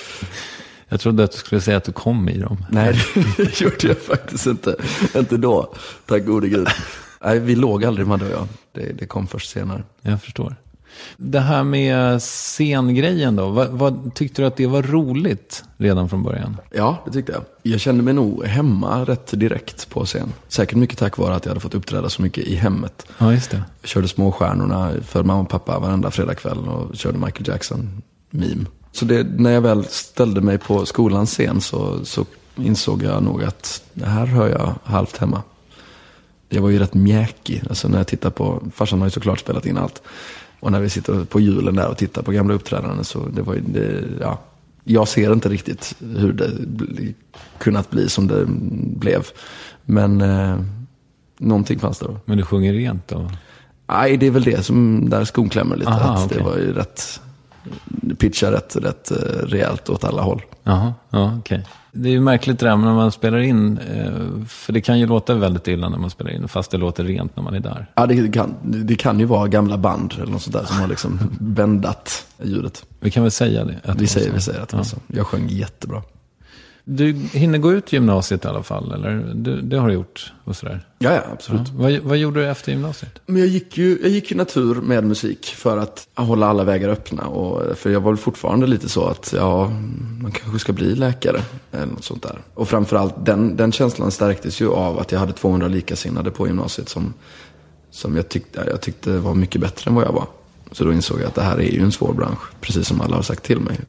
Jag trodde att du skulle säga att du kom i dem. Nej, det gjorde jag faktiskt inte. Inte då, tack gode gud. Nej, vi låg aldrig med det, ja. det, det kom först senare. Jag förstår. Det här med scengrejen då, vad, vad tyckte du att det var roligt redan från början? Ja, det tyckte jag. Jag kände mig nog hemma rätt direkt på scen. Säkert mycket tack vare att jag hade fått uppträda så mycket i hemmet. Ja, just det. Jag körde Småstjärnorna för mamma och pappa varenda fredagkväll och körde Michael Jackson meme. Så det, när jag väl ställde mig på skolans scen så, så insåg jag nog att det här hör jag halvt hemma. Jag var ju rätt mjäkig. Alltså när jag tittar på, farsan har ju såklart spelat in allt. Och när vi sitter på julen där och tittar på gamla uppträdanden så det var ju, det, ja, jag ser inte riktigt hur det bli, kunnat bli som det blev. Men eh, någonting fanns det då. Men du sjunger rent då? Nej, det är väl det som där skon klämmer lite. Aha, att okay. Det var ju rätt, pitcha rätt, rätt rejält åt alla håll. Jaha, ja, okej. Okay. Det är ju märkligt det där när man spelar in, för det kan ju låta väldigt illa när man spelar in, fast det låter rent när man är där. Ja, det kan, det kan ju vara gamla band eller något sånt där som har liksom bändat ljudet. Vi kan väl säga det. Att vi, säger, vi säger att det var så. Jag sjöng jättebra. Du hinner gå ut gymnasiet i alla fall, eller? Du, det har du gjort och sådär. Ja, ja, absolut. Ja. Vad, vad gjorde du efter gymnasiet? Men jag gick ju jag gick ju natur med musik för att hålla alla vägar öppna. Och, för jag var fortfarande lite så att ja, man kanske ska bli läkare eller något sånt där. Och framförallt den, den känslan stärktes ju av att jag hade tvåhundra likasinnade på gymnasiet som, som jag, tyckte, jag tyckte var mycket bättre än vad jag var. Så då insåg jag att det här är ju en svår bransch, precis som alla har sagt till mig.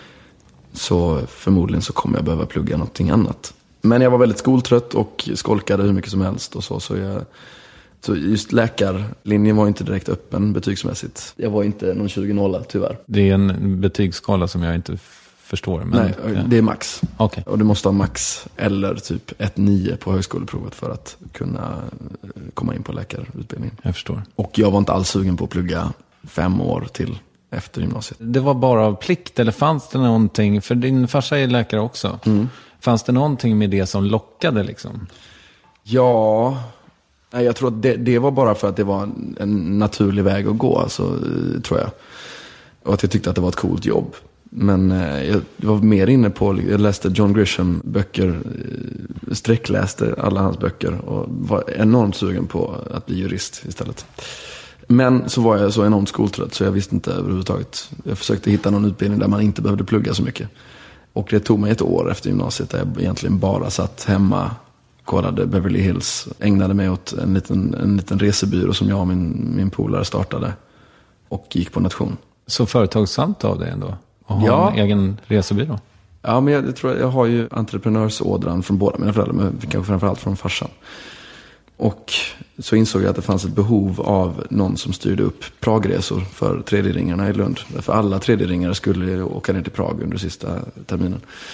Så förmodligen så kommer jag behöva plugga någonting annat. Men jag var väldigt skoltrött och skolkade hur mycket som helst och så. Så, jag, så just läkarlinjen var inte direkt öppen betygsmässigt. Jag var inte någon tjugo noll tyvärr. Det är en betygsskala som jag inte förstår. Men, nej, ja. Det är max. Okay. Och du måste ha max eller typ ett nio på högskoleprovet för att kunna komma in på läkarutbildningen. Jag förstår. Och jag var inte alls sugen på att plugga fem år till efter gymnasiet. Det var bara av plikt, eller fanns det någonting, för din farsa är läkare också. Mm. Fanns det någonting med det som lockade liksom? Ja, jag tror att det, det var bara för att det var en naturlig väg att gå, alltså, tror jag. Och att jag tyckte att det var ett coolt jobb. Men jag var mer inne på, jag läste John Grisham böcker, sträckläste alla hans böcker och var enormt sugen på att bli jurist istället. Men så var jag så enormt skoltrött så jag visste inte överhuvudtaget. Jag försökte hitta någon utbildning där man inte behövde plugga så mycket. Och det tog mig ett år efter gymnasiet där jag egentligen bara satt hemma, kollade Beverly Hills, ägnade mig åt en liten, en liten resebyrå som jag och min, min polare startade och gick på nation. Så företagsamt av det ändå? Och ha ja. en egen resebyrå? Ja, men jag, jag tror jag har ju entreprenörsådran från båda mina föräldrar, men kanske framförallt från farsan. Och så insåg jag att det fanns ett behov av någon som styrde upp Pragresor för tredje ringarna i Lund. För alla tredje ringare skulle åka ner till Prag under sista terminen.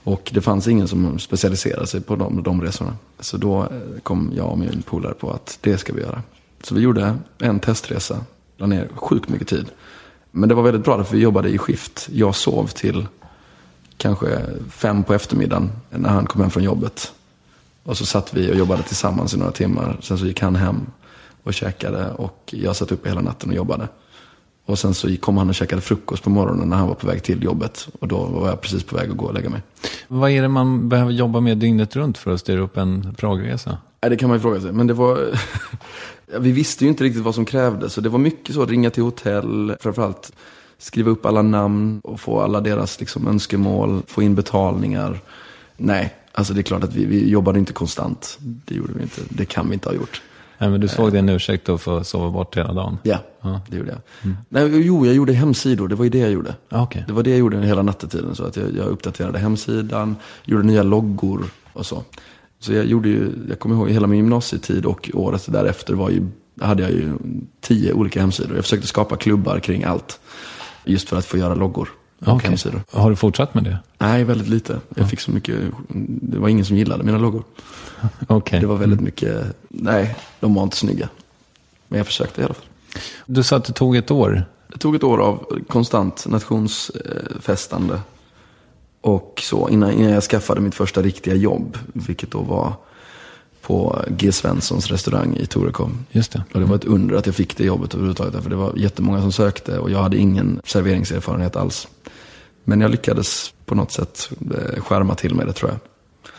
Och det fanns ingen som specialiserade sig på de, de resorna. Så då kom jag och min polare på att det ska vi göra. Så vi gjorde en testresa, la ner sjukt mycket tid. Men det var väldigt bra för vi jobbade i skift. Jag sov till kanske fem på eftermiddagen när han kom hem från jobbet. Och så satt vi och jobbade tillsammans i några timmar. Sen så gick han hem och käkade och jag satt uppe hela natten och jobbade. Och sen så kom han och käkade frukost på morgonen när han var på väg till jobbet. Och då var jag precis på väg att gå och lägga mig. Vad är det man behöver jobba med dygnet runt för att styra upp en Pragresa? Nej, det kan man ju fråga sig. Men det var... vi visste ju inte riktigt vad som krävdes. Så det var mycket så, ringa till hotell. Framförallt skriva upp alla namn och få alla deras liksom, önskemål. Få in betalningar. Nej, alltså det är klart att vi, vi jobbade inte konstant. Det gjorde vi inte. Det kan vi inte ha gjort. Nej, men du såg det en ursäkt att få sova bort hela dagen? Ja, ja. Det gjorde jag. Mm. Nej, jo, jag gjorde hemsidor. Det var ju det jag gjorde. Okay. Det var det jag gjorde hela nattetiden. Så att jag, jag uppdaterade hemsidan, gjorde nya loggor och så. Så jag gjorde ju, jag kommer ihåg hela min gymnasietid och året därefter var ju, hade jag ju tio olika hemsidor. Jag försökte skapa klubbar kring allt. Just för att få göra loggor och okay. hemsidor. Har du fortsatt med det? Nej, väldigt lite. Jag ja. fick så mycket, det var ingen som gillade mina loggor. Okay. Det var väldigt mycket, nej, de var inte snygga. Men jag försökte i alla fall. Du sa att det tog ett år? Det tog ett år av konstant nationsfestande. Och så innan, innan jag skaffade mitt första riktiga jobb, vilket då var på G. Svenssons restaurang i Torekov. Just det. Och det var ett under att jag fick det jobbet överhuvudtaget, för det var jättemånga som sökte och jag hade ingen serveringserfarenhet alls. Men jag lyckades på något sätt skärma till mig det, tror jag.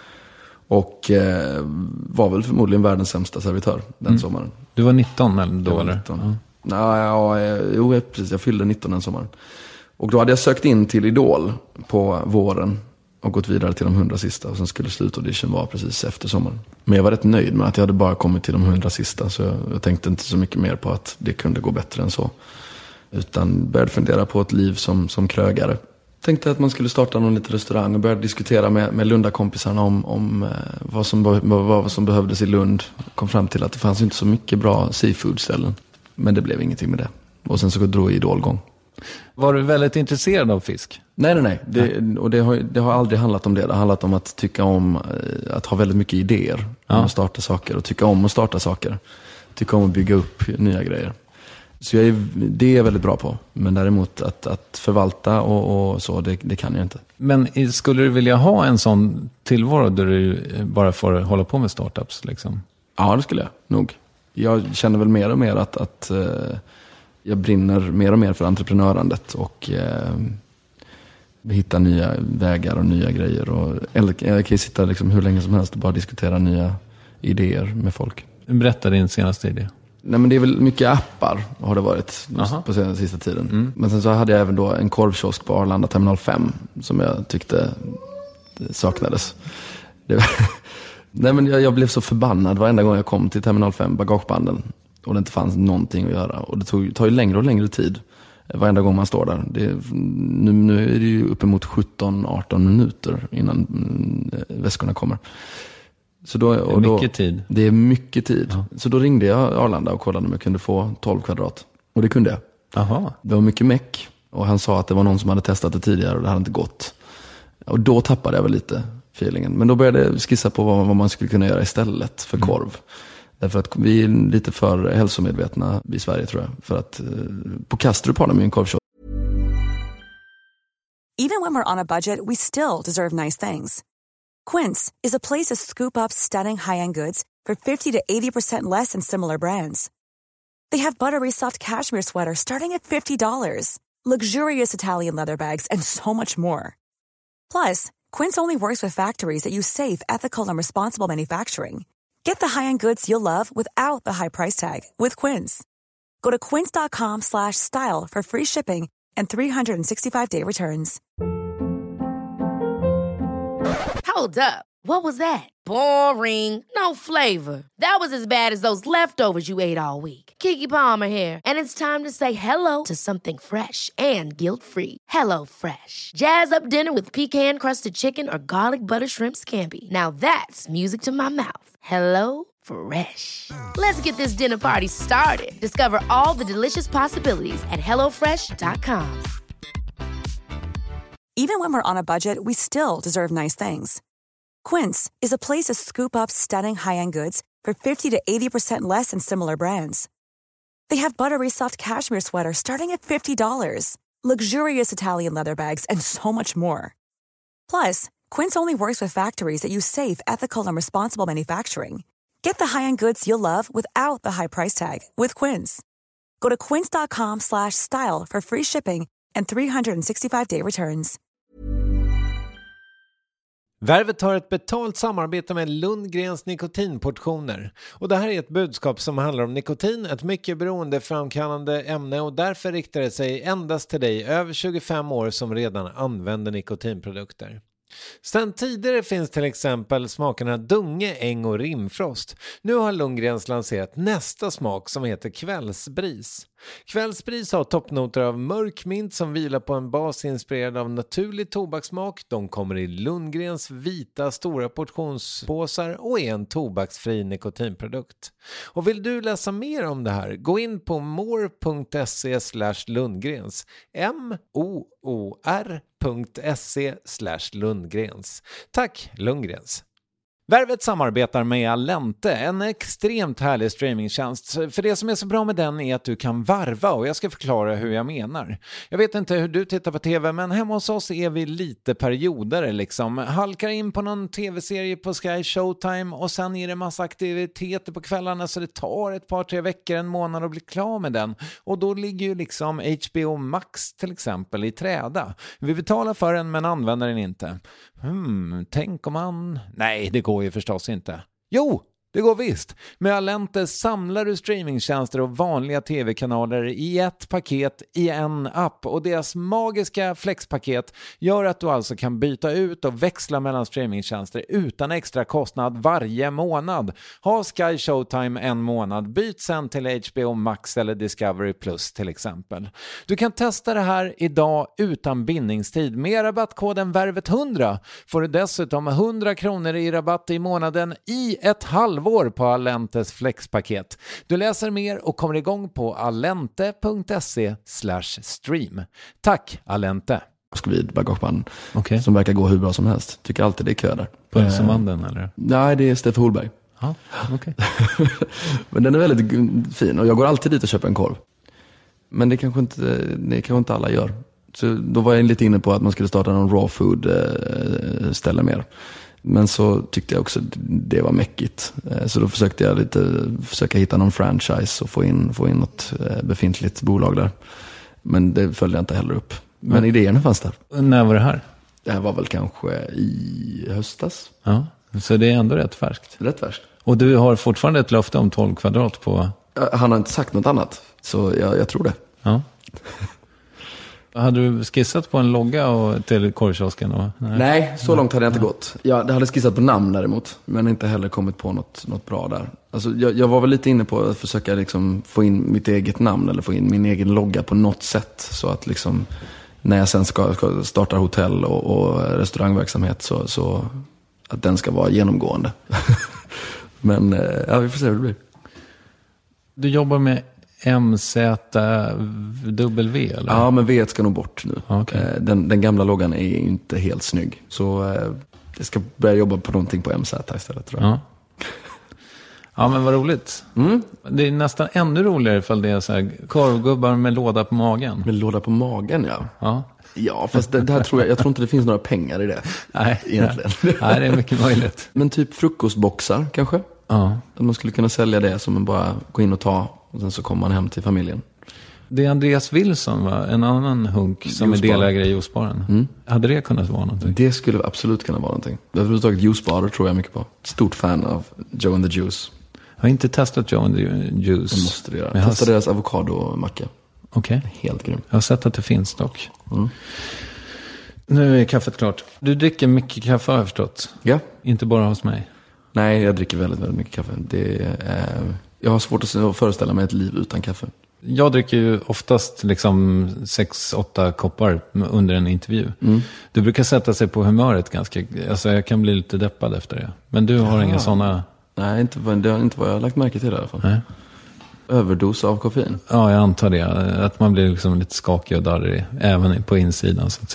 Och eh, var väl förmodligen världens sämsta servitör den mm. sommaren. Du var nitton eller då? Jag var nitton. Eller? Ja, ja, ja, jo, precis. Jag fyllde nitton den sommaren. Och då hade jag sökt in till Idol på våren och gått vidare till de hundra sista. Och sen skulle slutaudition vara precis efter sommaren. Men jag var rätt nöjd med att jag hade bara kommit till de hundra sista. Så jag, jag tänkte inte så mycket mer på att det kunde gå bättre än så. Utan började fundera på ett liv som, som krögare. Tänkte att man skulle starta någon liten restaurang och började diskutera med, med Lundakompisarna om, om eh, vad, som, vad, vad som behövdes i Lund. Kom fram till att det fanns inte så mycket bra seafood-ställen. Men det blev ingenting med det. Och sen så drog Idol igång. Var du väldigt intresserad av fisk? Nej, nej, nej. Det, och det har, det har aldrig handlat om det. Det har handlat om att tycka om att ha väldigt mycket idéer. Ja. Om att starta saker och tycka om att starta saker. Tycka om att bygga upp nya grejer. Så jag är, det är jag väldigt bra på. Men däremot att, att förvalta och, och så, det, det kan jag inte. Men skulle du vilja ha en sån tillvaro där du bara får hålla på med startups? Liksom? Ja, det skulle jag nog. Jag känner väl mer och mer att, att uh, jag brinner mer och mer för entreprenörandet. Och uh, hitta nya vägar och nya grejer. Och, eller jag kan ju sitta liksom hur länge som helst och bara diskutera nya idéer med folk. Berätta din senaste idé. Nej, men det är väl mycket appar har det varit Aha. på den sista tiden. Mm. Men sen så hade jag även då en korvkiosk på Arlanda Terminal fem som jag tyckte saknades. Det var Nej, men jag, jag blev så förbannad varenda gång jag kom till Terminal fem, bagagebanden, och det inte fanns någonting att göra. Och det tog, tar ju längre och längre tid varenda gång man står där. Det, nu, nu är det ju uppemot sjutton arton minuter innan mm, väskorna kommer. Så då, och det är mycket då, tid. Det är mycket tid. Ja. Så då ringde jag Arlanda och kollade om jag kunde få tolv kvadrat. Och det kunde jag. Aha. Det var mycket meck. Och han sa att det var någon som hade testat det tidigare och det hade inte gått. Och då tappade jag väl lite feelingen. Men då började jag skissa på vad, vad man skulle kunna göra istället för korv. Mm. Därför att vi är lite för hälsomedvetna i Sverige, tror jag. För att på Kastrup har de ju en korvkiosk. Even when we're on a budget, we still deserve nice things. Quince is a place to scoop up stunning high-end goods for fifty to eighty percent less than similar brands. They have buttery soft cashmere sweaters starting at fifty dollars, luxurious Italian leather bags, and so much more. Plus, Quince only works with factories that use safe, ethical, and responsible manufacturing. Get the high-end goods you'll love without the high price tag with Quince. Go to quince.com slash style for free shipping and three sixty-five day returns. Hold up. What was that? Boring. No flavor. That was as bad as those leftovers you ate all week. Keke Palmer here, and it's time to say hello to something fresh and guilt-free. Hello Fresh. Jazz up dinner with pecan-crusted chicken or garlic butter shrimp scampi. Now that's music to my mouth. Hello Fresh. Let's get this dinner party started. Discover all the delicious possibilities at hello fresh dot com. Even when we're on a budget, we still deserve nice things. Quince is a place to scoop up stunning high-end goods for fifty to eighty percent less than similar brands. They have buttery soft cashmere sweaters starting at fifty dollars, luxurious Italian leather bags, and so much more. Plus, Quince only works with factories that use safe, ethical, and responsible manufacturing. Get the high-end goods you'll love without the high price tag with Quince. Go to quince.com slash style for free shipping and three sixty-five day returns. Värvet har ett betalt samarbete med Lundgrens nikotinportioner. Och det här är ett budskap som handlar om nikotin, ett mycket beroendeframkallande ämne, och därför riktar det sig endast till dig över tjugofem år som redan använder nikotinprodukter. Sedan tidigare finns till exempel smakerna Dunge, Äng och Rimfrost. Nu har Lundgrens lanserat nästa smak som heter Kvällsbris. Kvällsbris har toppnoter av mörk mint som vilar på en bas inspirerad av naturlig tobakssmak. De kommer i Lundgrens vita stora portionspåsar och är en tobaksfri nikotinprodukt. Och vill du läsa mer om det här, gå in på more.se slash Lundgrens. M-O-O-R.se slash Lundgrens. Tack Lundgrens. Värvet samarbetar med Allente, en extremt härlig streamingtjänst. För det som är så bra med den är att du kan varva, och jag ska förklara hur jag menar. Jag vet inte hur du tittar på tv, men hemma hos oss är vi lite perioder liksom. Halkar in på någon tv-serie på Sky Showtime och sen är det massa aktiviteter på kvällarna, så det tar ett par, tre veckor, en månad att bli klar med den. Och då ligger ju liksom H B O Max till exempel i träda. Vi betalar för den men använder den inte. Hmm, tänk om man... Nej, det går ju förstås inte. Jo, det går visst. Med Allente samlar du streamingtjänster och vanliga tv-kanaler i ett paket i en app, och deras magiska flexpaket gör att du alltså kan byta ut och växla mellan streamingtjänster utan extra kostnad varje månad. Ha Sky Showtime en månad, byt sen till H B O Max eller Discovery Plus till exempel. Du kan testa det här idag utan bindningstid. Med rabattkoden värvet hundra får du dessutom hundra kronor i rabatt i månaden i ett halvår på Allentes flexpaket. Du läser mer och kommer igång på allente.se slash stream. Tack Allente. Vid bagageband okay. Som verkar gå hur bra som helst. Tycker alltid det är kö där. Pulsomanden eller? Nej, det är Stefan Holberg. Ja, okej. Okay. Men den är väldigt fin och jag går alltid dit och köper en korv. Men det kanske inte, det kanske inte alla gör. Så då var jag lite inne på att man skulle starta någon raw food ställe mer. Men så tyckte jag också att det var mäckigt. Så då försökte jag lite försöka hitta någon franchise och få in, få in något befintligt bolag där. Men det följde jag inte heller upp. Men mm. idéerna fanns där. När var det här? Det här var väl kanske i höstas. Ja, så det är ändå rätt färskt. Rätt färskt. Och du har fortfarande ett löfte om tolv kvadrat på... Han har inte sagt något annat, så jag, jag tror det. Ja. Hade du skissat på en logga och till korvkiosken? Och, nej. nej, så långt hade jag inte ja. gått. Jag hade skissat på namn däremot, men inte heller kommit på något, något bra där. Alltså, jag, jag var väl lite inne på att försöka liksom få in mitt eget namn eller få in min egen logga på något sätt. Så att liksom, när jag sen ska, ska starta hotell och, och restaurangverksamhet så, så att den ska vara genomgående. Men ja, vi får se hur det blir. Du jobbar med M Z W eller? Ja, men V ska nog bort nu. Okay. Den, den gamla loggan är inte helt snygg. Så jag ska börja jobba på någonting på M Z istället, tror jag. Ja, ja men vad roligt. Mm. Det är nästan ännu roligare ifall det är så här korvgubbar med låda på magen. Med låda på magen, ja. Ja, ja fast det, det här tror jag, jag tror inte det finns några pengar i det. Nej, egentligen. Nej, det är mycket möjligt. Men typ frukostboxar kanske? Ja. Att man skulle kunna sälja det som man bara går in och ta och sen så kommer man hem till familjen. Det är Andreas Wilson, va? En annan hunk som är delägare i Juicebaren. Mm. Hade det kunnat vara någonting? Det skulle absolut kunna vara någonting. Överhuvudtaget Juicebar tror jag mycket på. Stort fan av Joe and the Juice. Jag har inte testat Joe and the Juice. Det måste du göra. Men Testa har... deras avokado-macka. Okej. Okay. Helt grym. Jag har sett att det finns dock. Mm. Nu är kaffet klart. Du dricker mycket kaffe, har jag förstått. Ja. Inte bara hos mig. Nej, jag dricker väldigt, väldigt mycket kaffe. Det är, jag har svårt att föreställa mig ett liv utan kaffe. Jag dricker ju oftast liksom sex, åtta koppar under en intervju. Mm. Du brukar sätta sig på humöret ganska... Alltså jag kan bli lite deppad efter det. Men du har ja. inga sådana... Nej, inte, det har inte vad jag har lagt märke till i alla fall. Nej. Överdos av koffein. Ja, jag antar det. Att man blir liksom lite skakig och darrig. Även på insidan, så att säga.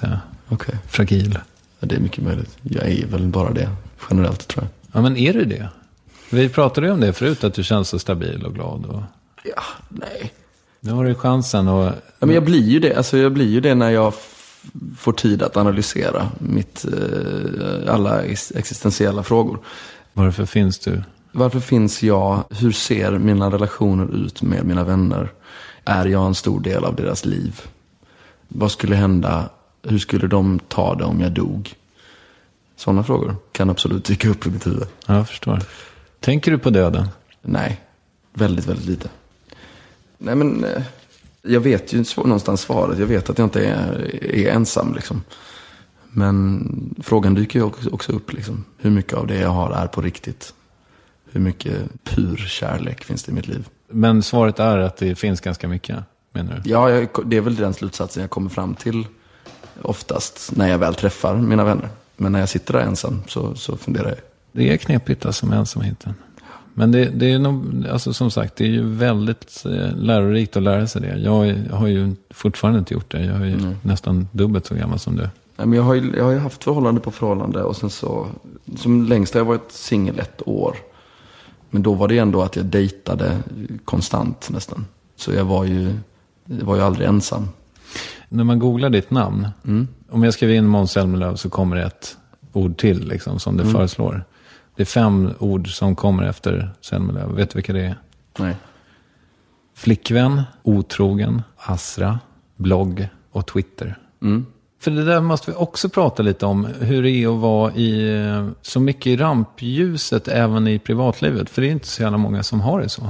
Okej. Fragil. Ja, det är mycket möjligt. Jag är väl bara det, generellt tror jag. Ja, men är du det? Vi pratade ju om det förut, att du känns så stabil och glad. Och... Ja, nej. Nu har du chansen att... Ja, men jag blir ju det. Alltså, jag blir ju det när jag f- får tid att analysera mitt, eh, alla existentiella frågor. Varför finns du? Varför finns jag? Hur ser mina relationer ut med mina vänner? Är jag en stor del av deras liv? Vad skulle hända? Hur skulle de ta det om jag dog? Sådana frågor kan absolut dyka upp i mitt huvud. Ja, jag förstår. Tänker du på döden? Nej, väldigt, väldigt lite. Nej, men jag vet ju någonstans svaret. Jag vet att jag inte är, är ensam liksom. Men frågan dyker ju också, också upp liksom. Hur mycket av det jag har är på riktigt? Hur mycket pur kärlek finns det i mitt liv? Men svaret är att det finns ganska mycket, menar du? Ja, jag, det är väl den slutsatsen jag kommer fram till oftast när jag väl träffar mina vänner. Men när jag sitter där ensam så, så funderar jag. Det är knepigt alltså med ensamheten. Men det, det är nog, alltså som sagt, det är ju väldigt eh, lärorikt att lära sig det. Jag har ju fortfarande inte gjort det. Jag är ju mm. nästan dubbelt så gammal som du. Nej, men jag har ju, jag har ju haft förhållande på förhållande och sen så, som längst har jag varit singel ett år. Men då var det ändå att jag dejtade konstant nästan. Så jag var ju, jag var ju aldrig ensam. När man googlar ditt namn, mm. om jag skriver in Måns Zelmerlöw så kommer det ett ord till liksom, som det mm. föreslår. Det är fem ord som kommer efter Zelmerlöw. Vet du vilka det är? Nej. Flickvän, otrogen, Asra, blogg och Twitter. Mm. För det där måste vi också prata lite om. Hur det är att vara i, så mycket i rampljuset även i privatlivet. För det är inte så jävla många som har det så.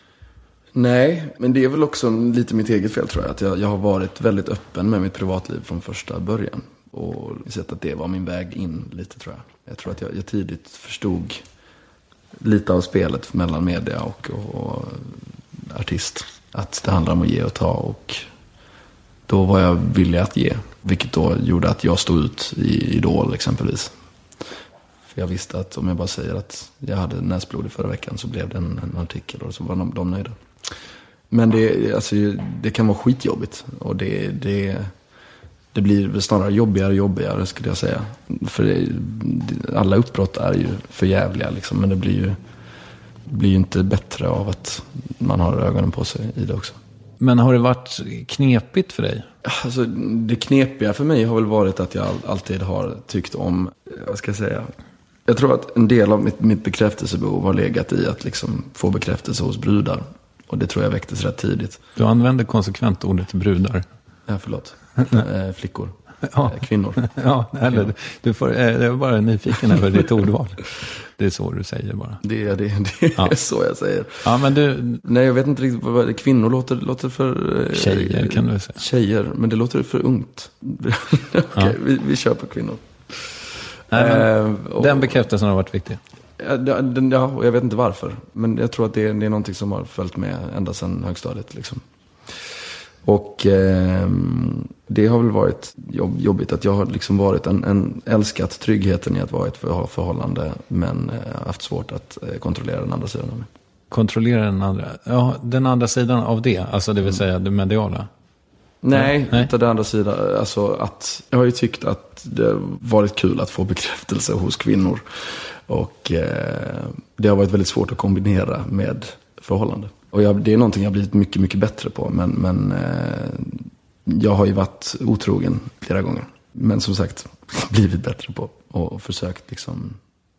Nej, men det är väl också lite mitt eget fel tror jag. Att jag, jag har varit väldigt öppen med mitt privatliv från första början. Och sett att det var min väg in lite tror jag. Jag tror att jag, jag tidigt förstod lite av spelet mellan media och, och, och artist. Att det handlar om att ge och ta, och då var jag villig att ge. Vilket då gjorde att jag stod ut i Idol exempelvis. För jag visste att om jag bara säger att jag hade näsblod i förra veckan så blev det en, en artikel och så var de, de nöjda. Men det, alltså, det kan vara skitjobbigt. Och det, det, det blir snarare jobbigare och jobbigare skulle jag säga. För det, alla uppbrott är ju förjävliga liksom. Men det blir ju, blir ju inte bättre av att man har ögonen på sig i det också. Men har det varit knepigt för dig? Alltså, det knepiga för mig har väl varit att jag alltid har tyckt om, vad ska jag säga? Jag tror att en del av mitt, mitt bekräftelsebehov har legat i att liksom få bekräftelse hos brudar. Och det tror jag väcktes rätt tidigt. Du använder konsekvent ordet brudar. Ja, förlåt. eh, flickor. Ja. Eh, kvinnor. Ja, eller ja. Du får, eh, jag är bara nyfiken över ditt ordval. Det är så du säger bara. Det är, det, det ja. är så jag säger. Ja, men du... Nej, jag vet inte riktigt vad det, kvinnor låter, låter för... Eh, tjejer kan du säga. Tjejer, men det låter för ungt. Okej, okay, ja. vi, vi kör på kvinnor. Nej, men eh, och, den bekräftelsen har varit viktig. Ja, den, ja, och jag vet inte varför. Men jag tror att det är, det är någonting som har följt med ända sedan högstadiet. Liksom. Och eh, det har väl varit jobb, jobbigt att jag har liksom varit en, en älskat tryggheten i att vara i ett för, förhållande. Men eh, haft svårt att eh, kontrollera den andra sidan av mig. Kontrollera den andra? Ja, den andra sidan av det, alltså det vill säga det mediala? Nej, Nej. inte den andra sidan. Alltså att, jag har ju tyckt att det har varit kul att få bekräftelse hos kvinnor. Och eh, det har varit väldigt svårt att kombinera med förhållande. Och jag, det är någonting jag har blivit mycket, mycket bättre på. Men, men eh, jag har ju varit otrogen flera gånger. Men som sagt, blivit bättre på. Och försökt liksom,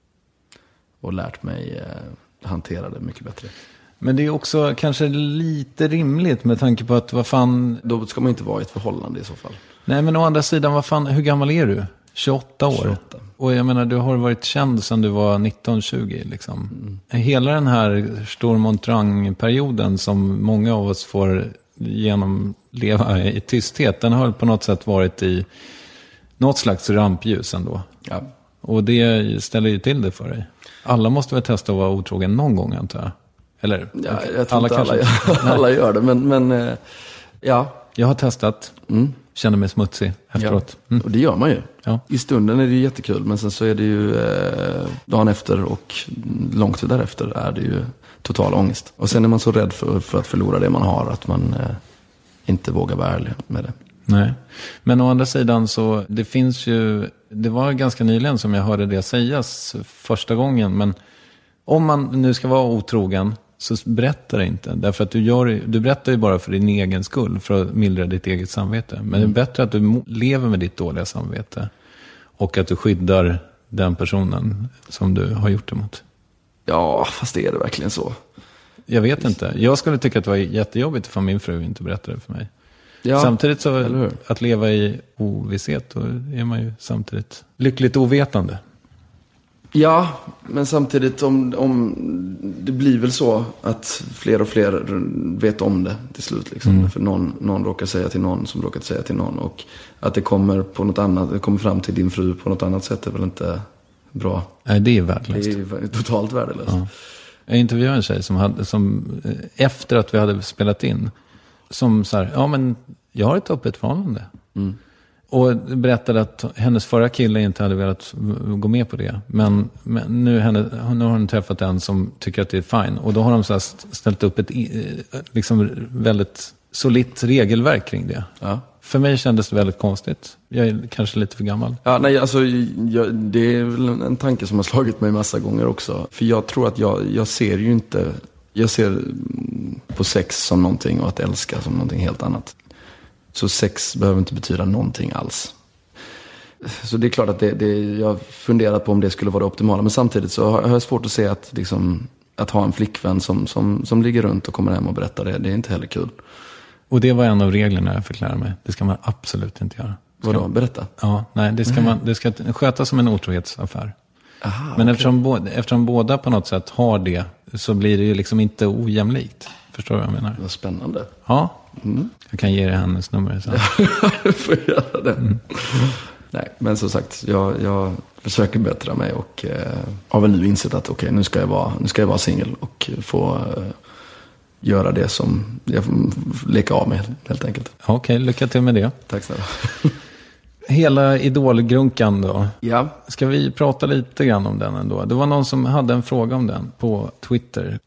och lärt mig eh, hantera det mycket bättre. Men det är också kanske lite rimligt med tanke på att vad fan... Då ska man inte vara i ett förhållande i så fall. Nej, men å andra sidan, vad fan, hur gammal är du? tjugoåtta år. tjugoåtta. Och jag menar, du har varit känd sedan du var nitton tjugo liksom. Mm. Hela den här Stormontrang-perioden som många av oss får genomleva i tysthet, den har på något sätt varit i något slags rampljus ändå. Ja. Och det ställer ju till det för dig. Alla måste väl testa att vara otrogen någon gång, antar jag. Eller? Ja, jag tror alla inte alla, gör, alla gör det, men, men ja. Jag har testat. Mm. Känner mig smutsig efteråt. Mm. Och det gör man ju. Ja. I stunden är det ju jättekul, men sen så är det ju eh, dagen efter och långt därefter är det ju total ångest. Och sen är man så rädd för, för att förlora det man har att man eh, inte vågar vara ärlig med det. Nej, men å andra sidan så det finns ju, det var ganska nyligen som jag hörde det sägas första gången, men om man nu ska vara otrogen så berätta det inte. Därför att du, gör, du berättar ju bara för din egen skull, för att mildra ditt eget samvete. Men mm. det är bättre att du lever med ditt dåliga samvete och att du skyddar den personen som du har gjort det mot. Ja, fast det är det verkligen så? Jag vet inte. Jag skulle tycka att det var jättejobbigt för min fru inte berättade det för mig. Ja, samtidigt så att leva i ovisshet, då är man ju samtidigt lyckligt ovetande. Ja, men samtidigt om, om det blir väl så att fler och fler vet om det till slut. Liksom. Mm. För någon, någon råkar säga till någon som råkar säga till någon. Och att det kommer på något annat, det kommer fram till din fru på något annat sätt är väl inte bra. Nej, det är värdelöst. Det är totalt värdelöst. Ja. Jag intervjuade en tjej som, hade, som efter att vi hade spelat in, som så här, ja men jag har ett öppet förhållande. Mm. Och berättade att hennes förra kille inte hade velat gå med på det. Men, men nu, henne, nu har hon träffat en som tycker att det är fine. Och då har de så här ställt upp ett liksom väldigt solitt regelverk kring det. Ja. För mig kändes det väldigt konstigt. Jag är kanske lite för gammal. Ja, nej, alltså, jag, det är väl en, en tanke som har slagit mig massa gånger också. För jag tror att jag, jag ser ju inte... Jag ser på sex som någonting och att älska som någonting helt annat. Så sex behöver inte betyda någonting alls. Så det är klart att det, det, jag funderar på om det skulle vara det optimala. Men samtidigt så har jag svårt att se att, liksom, att ha en flickvän som, som, som ligger runt och kommer hem och berättar det. Det är inte heller kul. Och det var en av reglerna jag fick lära mig. Det ska man absolut inte göra. Vadå? Berätta? Ja, nej, det ska, man, det ska skötas som en otrohetsaffär. Aha, men okay. eftersom, eftersom båda på något sätt har det, så blir det ju liksom inte ojämlikt. Förstår du vad jag menar? Vad spännande. Ja, mm. Jag kan ge dig hennes nummer. Så. Du får göra det. Mm. Nej, men som sagt, jag, jag försöker bättra mig och eh, har väl nu insett att okej, okay, nu ska jag vara, nu ska jag vara singel och få eh, göra det som jag får leka av med helt enkelt. Okej, okay, lycka till med det. Tack snälla. Hela idolgrunkan då. Ja. Ska vi prata lite grann om den ändå? Det var någon som hade en fråga om den på Twitter.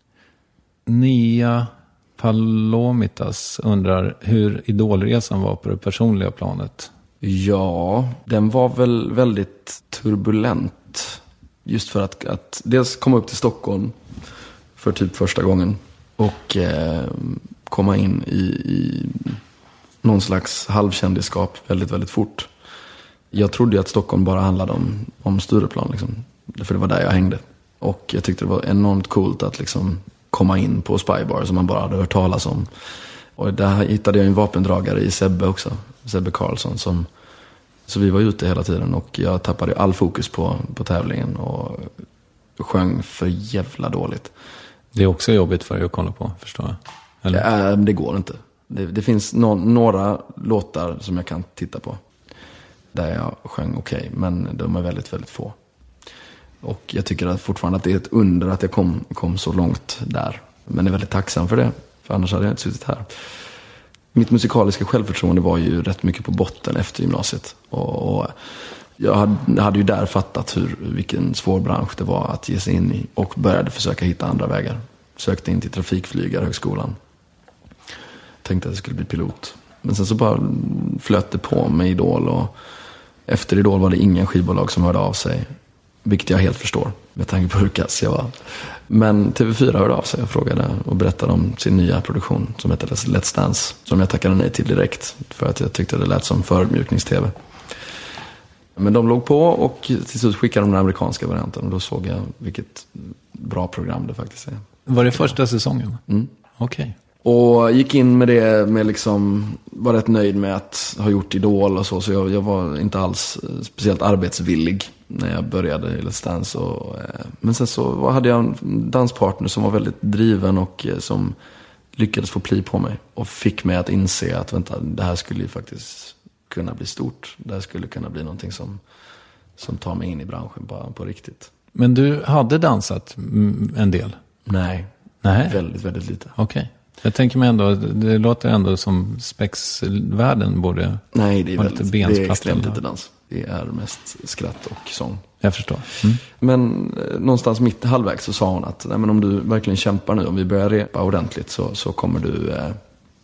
Nia Palomitas undrar hur idolresan var på det personliga planet. Ja, den var väl väldigt turbulent. Just för att, att dels komma upp till Stockholm för typ första gången. Och eh, komma in i, i någon slags halvkändisskap väldigt, väldigt fort. Jag trodde ju att Stockholm bara handlade om, om Stureplan. Liksom. För det var där jag hängde. Och jag tyckte det var enormt coolt att liksom komma in på Spybar som man bara hade hört talas om. Och där hittade jag en vapendragare i Sebbe också. Sebbe Karlsson. Som, så vi var ute hela tiden och jag tappade all fokus på, på tävlingen. Och sjöng för jävla dåligt. Det är också jobbigt för dig att kolla på, förstår jag. Eller? Ja, men det går inte. Det, det finns no, några låtar som jag kan titta på. Där jag sjöng okej, okay, men de är väldigt, väldigt få. Och jag tycker att fortfarande att det är ett under att jag kom, kom så långt där. Men är väldigt tacksam för det. För annars hade jag inte suttit här. Mitt musikaliska självförtroende var ju rätt mycket på botten efter gymnasiet. Och, och jag hade, hade ju där fattat hur, vilken svår bransch det var att ge sig in i. Och började försöka hitta andra vägar. Sökte in till trafikflygarhögskolan. Tänkte att det skulle bli pilot. Men sen så bara flöt det på med Idol. Och efter Idol var det ingen skivbolag som hörde av sig. Vilket jag helt förstår. Med tanke på hur kass jag var. Men T V fyra hörde av sig och frågade och berättade om sin nya produktion som heter Let's Dance. Som jag tackade nej till direkt. För att jag tyckte det lät som förmjuknings-tv. Men de låg på och till slut skickade de den amerikanska varianten. Och då såg jag vilket bra program det faktiskt är. Var det första säsongen? Mm. Okej. Okay. Och gick in med det med liksom, var rätt nöjd med att ha gjort Idol och så. Så jag, jag var inte alls speciellt arbetsvillig när jag började i Let's Dance. Och, men sen så hade jag en danspartner som var väldigt driven och som lyckades få pli på mig. Och fick mig att inse att vänta, det här skulle ju faktiskt kunna bli stort. Det här skulle kunna bli någonting som, som tar mig in i branschen på, på riktigt. Men du hade dansat en del? Nej, Nej. väldigt, väldigt lite. Okej. Okay. Jag tänker mig ändå, det låter ändå som spexvärlden borde. Nej, det är, väldigt, det är extremt lite dans. Det är mest skratt och sång. Jag förstår. Mm. Men eh, någonstans mitt halvvägs så sa hon att nej, men om du verkligen kämpar nu, om vi börjar repa ordentligt så, så kommer du eh,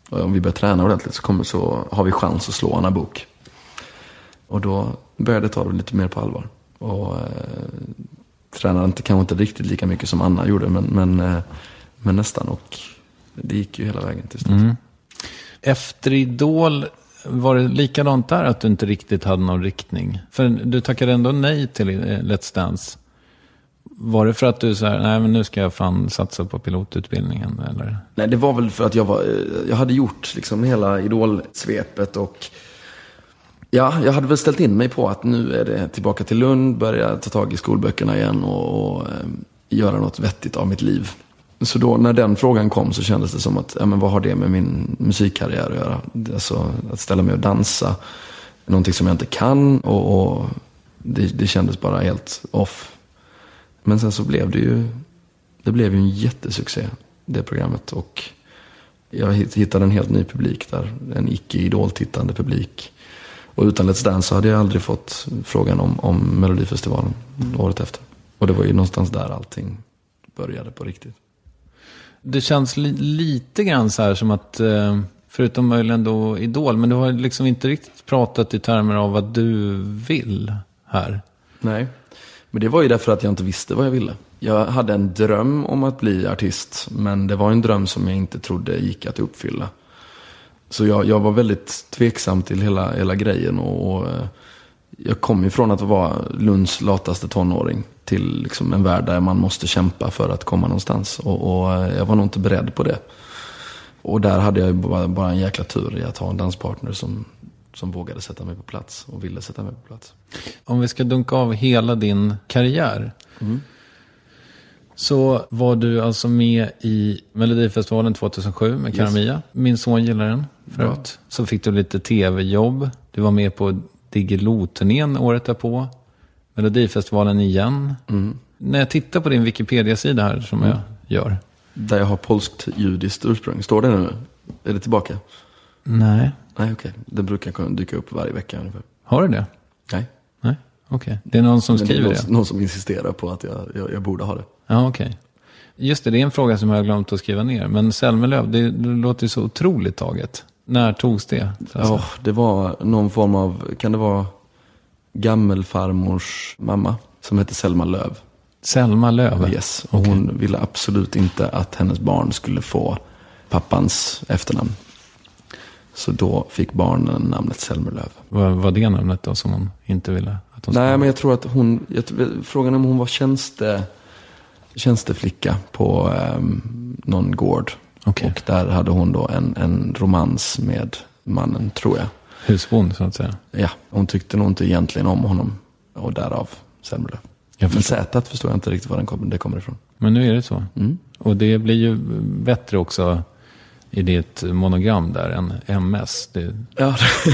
Och om vi börjar träna ordentligt så, kommer, så har vi chans att slå Anna Bok. Och då började jag ta det lite mer på allvar. Och eh, tränade inte, kanske inte riktigt lika mycket som Anna gjorde, men, men, eh, men nästan. Och det gick ju hela vägen till slut. Mm. Efter Idol var det likadant där, att du inte riktigt hade någon riktning? För du tackade ändå nej till Let's Dance. Var det för att du så här, nej men nu ska jag fan satsa på pilotutbildningen, eller? Nej, det var väl för att jag var, jag hade gjort liksom hela Idol-svepet och ja, jag hade väl ställt in mig på att nu är det tillbaka till Lund, börja ta tag i skolböckerna igen och, och eh, göra något vettigt av mitt liv. Så då när den frågan kom så kändes det som att, ja men vad har det med min musikkarriär att göra? Alltså att ställa mig och dansa, någonting som jag inte kan, och, och det, det kändes bara helt off. Men sen så blev det ju, det blev ju en jättesuccé, det programmet, och jag hittade en helt ny publik där, en icke-idoltittande publik. Och utan Let's Dance så hade jag aldrig fått frågan om, om Melodifestivalen året efter. Och det var ju någonstans där allting började på riktigt. Det känns li- lite grann så här som att, eh, förutom möjligen då Idol, men du har liksom inte riktigt pratat i termer av vad du vill här. Nej, men det var ju därför att jag inte visste vad jag ville. Jag hade en dröm om att bli artist, men det var en dröm som jag inte trodde gick att uppfylla. Så jag, jag var väldigt tveksam till hela, hela grejen, och, och jag kom ifrån att vara Lunds lataste tonåring till liksom en värld där man måste kämpa för att komma någonstans. Och, och jag var nog inte beredd på det. Och där hade jag bara, bara en jäkla tur i att ha en danspartner som, som vågade sätta mig på plats och ville sätta mig på plats. Om vi ska dunka av hela din karriär, mm. så var du alltså med i Melodifestivalen tjugohundrasju med Cara Mia. Yes. Min son gillar den förut. Ja. Så fick du lite tv-jobb. Du var med på Diggiloo-turnén året därpå. Melodifestivalen igen. Mm. När jag tittar på din Wikipedia-sida här som mm. jag gör. Där jag har polskt judiskt ursprung. Står det nu? Är det tillbaka? Nej. Nej, okej. Okay. Det brukar dyka upp varje vecka ungefär. Har du det? Nej. Nej, okej. Okay. Det är någon som skriver det? Det är någon, någon som insisterar på att jag, jag, jag borde ha det. Ja, okej. Okay. Just det, det är en fråga som jag har glömt att skriva ner. Men Selmelöv, det, det låter så otroligt taget. När togs det? Ja, oh, det var någon form av, kan det vara gammelfarmors mamma som heter Selma Löv. Selma Löv? Yes, och okay. Hon ville absolut inte att hennes barn skulle få pappans efternamn. Så då fick barnen namnet Selmerlöv. Vad var det namnet då som hon inte ville att hon skulle? Nej, men jag tror att hon, jag, frågan om hon var tjänste, tjänsteflicka på um, någon gård. Okay. Och där hade hon då en, en romans med mannen, tror jag. Husbond, så att säga. Ja, hon tyckte nog inte egentligen om honom. Och därav Selmerlöv. Men sätet förstår jag inte riktigt var den kom, det kommer ifrån. Men nu är det så. Mm. Och det blir ju bättre också i ditt monogram där än M S. Det, ja.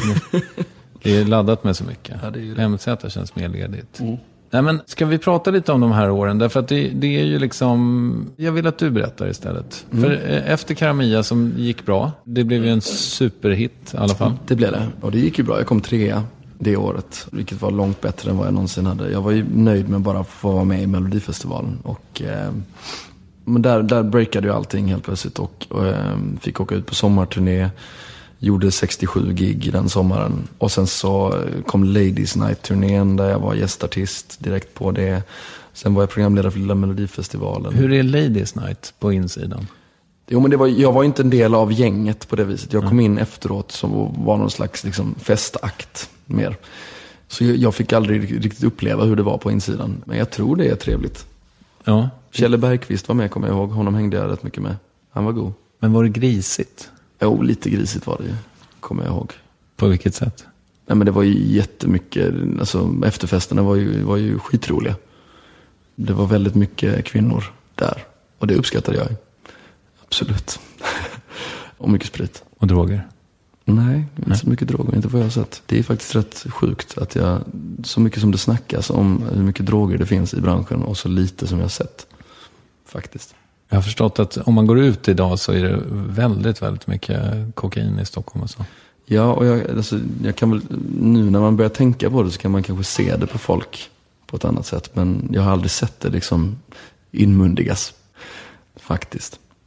det är laddat med så mycket. Ja, det är det. M Z känns mer ledigt. Mm. Nej, men ska vi prata lite om de här åren? Därför att det, det är ju liksom... Jag vill att du berättar istället. Mm. För efter Cara Mia som gick bra, det blev ju en superhit i alla fall. Det blev det. Och det gick ju bra. Jag kom trea det året, vilket var långt bättre än vad jag någonsin hade. Jag var ju nöjd med bara att få vara med i Melodifestivalen. Och... Eh, Men där, där breakade ju allting helt plötsligt och, och eh, fick åka ut på sommarturné. Gjorde sextiosju gig den sommaren. Och sen så kom Ladies Night-turnén där jag var gästartist direkt på det. Sen var jag programledare för Lilla Melodifestivalen. Hur är Ladies Night på insidan? Jo, men det var, jag var inte en del av gänget på det viset. Jag kom in efteråt som var någon slags liksom, festakt mer. Så jag, jag fick aldrig riktigt uppleva hur det var på insidan. Men jag tror det är trevligt. Ja. Kjelle Bergqvist var med, kommer jag ihåg. Honom hängde jag rätt mycket med. Han var god. Men var det grisigt? Jo, lite grisigt var det ju, kommer jag ihåg. På vilket sätt? Nej, men det var ju jättemycket, alltså efterfesterna var ju, var ju skitroliga. Det var väldigt mycket kvinnor där. Och det uppskattade jag. Absolut. Och mycket sprit. Och droger? Nej, inte Nej. så mycket droger, inte vad jag har sett. Det är faktiskt rätt sjukt att jag, så mycket som det snackas om hur mycket droger det finns i branschen och så lite som jag har sett. Faktiskt. Jag har förstått att om man går ut idag så är det väldigt, väldigt mycket kokain i Stockholm och så. Ja, och jag, alltså, jag kan väl, nu när man börjar tänka på det så kan man kanske se det på folk på ett annat sätt. Men jag har aldrig sett det liksom inmundigas, faktiskt.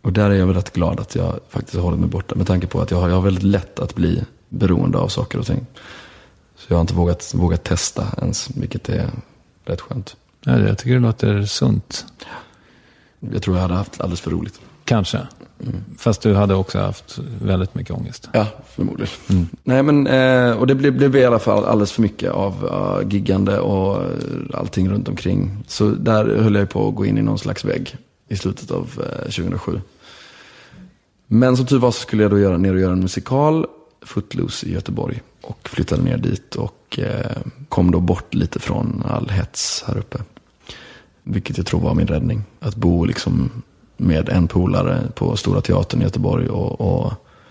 Och där är jag väl rätt glad att jag faktiskt har hållit mig borta. Med tanke på att jag har, jag har väldigt lätt att bli beroende av saker och ting. Så jag har inte vågat, vågat testa ens, vilket är rätt skönt. Ja, jag tycker det låter sunt. Jag tror jag hade haft alldeles för roligt. Kanske. Mm. Fast du hade också haft väldigt mycket ångest. Ja, förmodligen. Mm. Nej, men, eh, och det blev, blev i alla fall alldeles för mycket av uh, giggande och uh, allting runt omkring. Så där höll jag på att gå in i någon slags vägg i slutet av uh, tjugohundrasju. Men som tur var så skulle jag då göra, ner och göra en musikal, Footloose i Göteborg. Och flyttade ner dit och eh, kom då bort lite från all hets här uppe. Vilket jag tror var min räddning. Att bo liksom med en polare på Stora Teatern i Göteborg och, och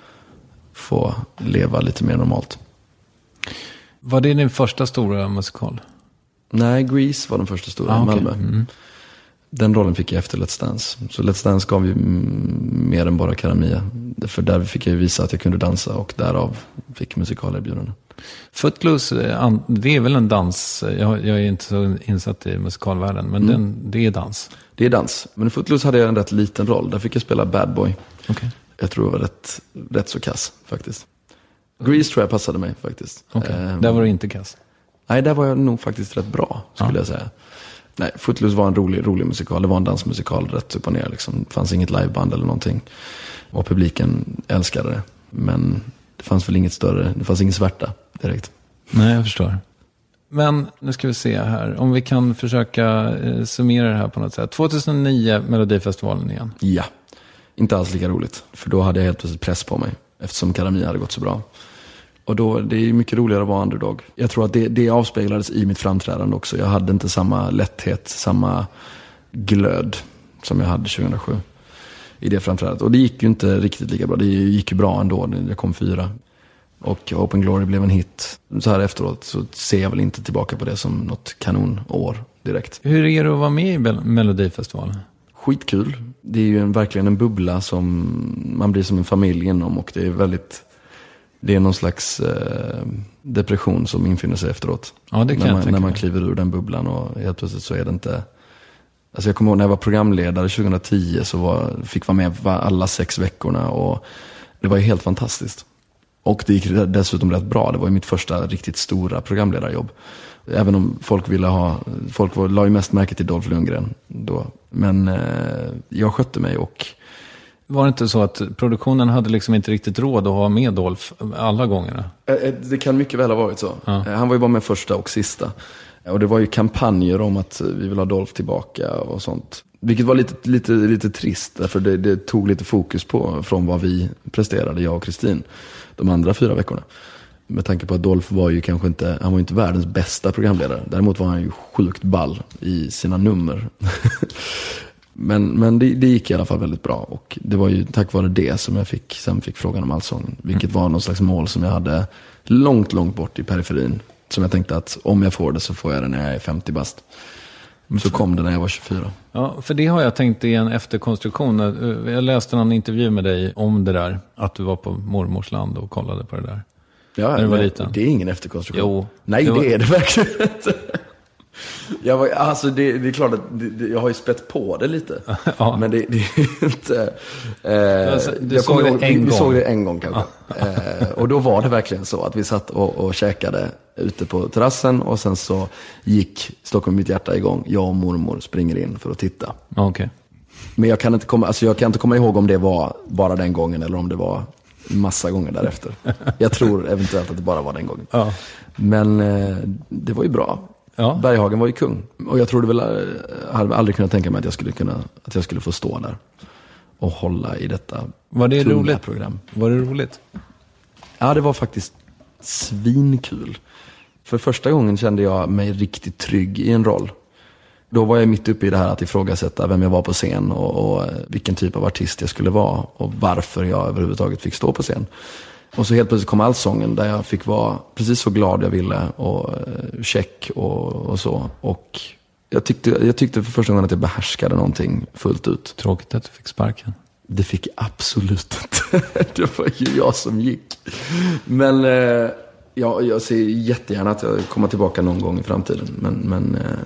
få leva lite mer normalt. Var det din första stora musikal? Nej, Grease var den första stora ah, i Malmö. Okay. Mm. Den rollen fick jag efter Let's Dance. Så Let's Dance gav ju mer än bara Karamia. För där fick jag ju visa att jag kunde dansa och därav fick musikalerbjudande. Footloose, det är väl en dans. Jag, jag är inte så insatt i musikalvärlden, men mm. den, det är dans. Det är dans. Men i Footloose hade jag en rätt liten roll. Där fick jag spela bad boy. Okay. Jag tror jag var rätt, rätt så kass faktiskt. Grease tror jag passade mig faktiskt. Okay. Um, där var du inte kass? Nej, där var jag nog faktiskt rätt bra, skulle ja. jag säga. Nej, Footloose var en rolig, rolig musikal. Det var en dansmusikal rätt upp och ner. Liksom. Det fanns inget liveband eller någonting. Och publiken älskade det. Men det fanns väl inget större. Det fanns ingen svärta direkt. Nej, jag förstår. Men nu ska vi se här. Om vi kan försöka eh, summera det här på något sätt. tjugohundranio, Melodifestivalen igen. Ja, inte alls lika roligt. För då hade jag helt plötsligt press på mig. Eftersom Karamia hade gått så bra. Och då, det är mycket roligare att vara underdog. Jag tror att det, det avspeglades i mitt framträdande också. Jag hade inte samma lätthet, samma glöd som jag hade tjugohundrasju i det framträdandet. Och det gick ju inte riktigt lika bra. Det gick ju bra ändå. Jag kom fyra. Och Open Glory blev en hit. Så här efteråt så ser jag väl inte tillbaka på det som något kanonår direkt. Hur är det att vara med i Melodifestivalen? Skitkul. Det är ju en, verkligen en bubbla som man blir som en familj inom. Och det är väldigt... Det är någon slags eh, depression som infinner sig efteråt. Ja, det kan när man, jag tänka när man mig. kliver ur den bubblan och helt plötsligt så är det inte... Alltså jag kommer ihåg när jag var programledare tjugohundratio så var, fick vara med alla sex veckorna och det var ju helt fantastiskt. Och det gick dessutom rätt bra. Det var ju mitt första riktigt stora programledarjobb. Även om folk ville ha... Folk var, la ju mest märke till Dolph Lundgren då. Men eh, jag skötte mig och... Var det inte så att produktionen hade liksom inte riktigt råd att ha med Dolph alla gångerna? Det kan mycket väl ha varit så. Ja. Han var ju bara med första och sista. Och det var ju kampanjer om att vi vill ha Dolph tillbaka och sånt. Vilket var lite, lite, lite trist. Därför det, det tog lite fokus på från vad vi presterade, jag och Kristin, de andra fyra veckorna. Med tanke på att Dolph var ju kanske inte, han var ju inte världens bästa programledare. Däremot var han ju sjukt ball i sina nummer. Men, men det, det gick i alla fall väldigt bra. Och det var ju tack vare det som jag fick, sen fick frågan om Allsången. Vilket var någon slags mål som jag hade långt, långt bort i periferin. Som jag tänkte att om jag får det så får jag det när jag är femtio bast. Så kom det när jag var tjugofyra. Ja, för det har jag tänkt i en efterkonstruktion. Jag läste en intervju med dig om det där. Att du var på mormors land och kollade på det där. Ja, när du var nej, liten. Det är ingen efterkonstruktion. Jo, nej, det, det, var... det är det verkligen inte. Jag, var, alltså det, det är klart att det, det, jag har ju spett på det lite. Ja. Men det, det är inte... Eh, alltså, du jag såg det ihåg, en vi, gång. Vi såg det en gång kanske. Ja. eh, och då var det verkligen så att vi satt och, och käkade ute på terrassen. Och sen så gick Stockholm mitt hjärta igång. Jag och mormor springer in för att titta. Okay. Men jag kan, inte komma, alltså jag kan inte komma ihåg om det var bara den gången eller om det var massa gånger därefter. Jag tror eventuellt att det bara var den gången. Ja. Men eh, det var ju bra. Ja. Berghagen var ju kung. Och jag trodde väl, jag hade aldrig kunnat tänka mig att jag skulle kunna, att jag skulle få stå där och hålla i detta var det roligt program. Var det roligt? Ja, det var faktiskt svinkul. För första gången kände jag mig riktigt trygg i en roll. Då var jag mitt uppe i det här att ifrågasätta vem jag var på scen och, och vilken typ av artist jag skulle vara och varför jag överhuvudtaget fick stå på scen. Och så helt plötsligt kom Allsången där jag fick vara precis så glad jag ville och uh, check och, och så. Och jag tyckte, jag tyckte för första gången att jag behärskade någonting fullt ut. Tråkigt att du fick sparken. Det fick absolut inte. Det var ju jag som gick. Men uh, ja, jag ser jättegärna att jag kommer tillbaka någon gång i framtiden. Men, men uh, jag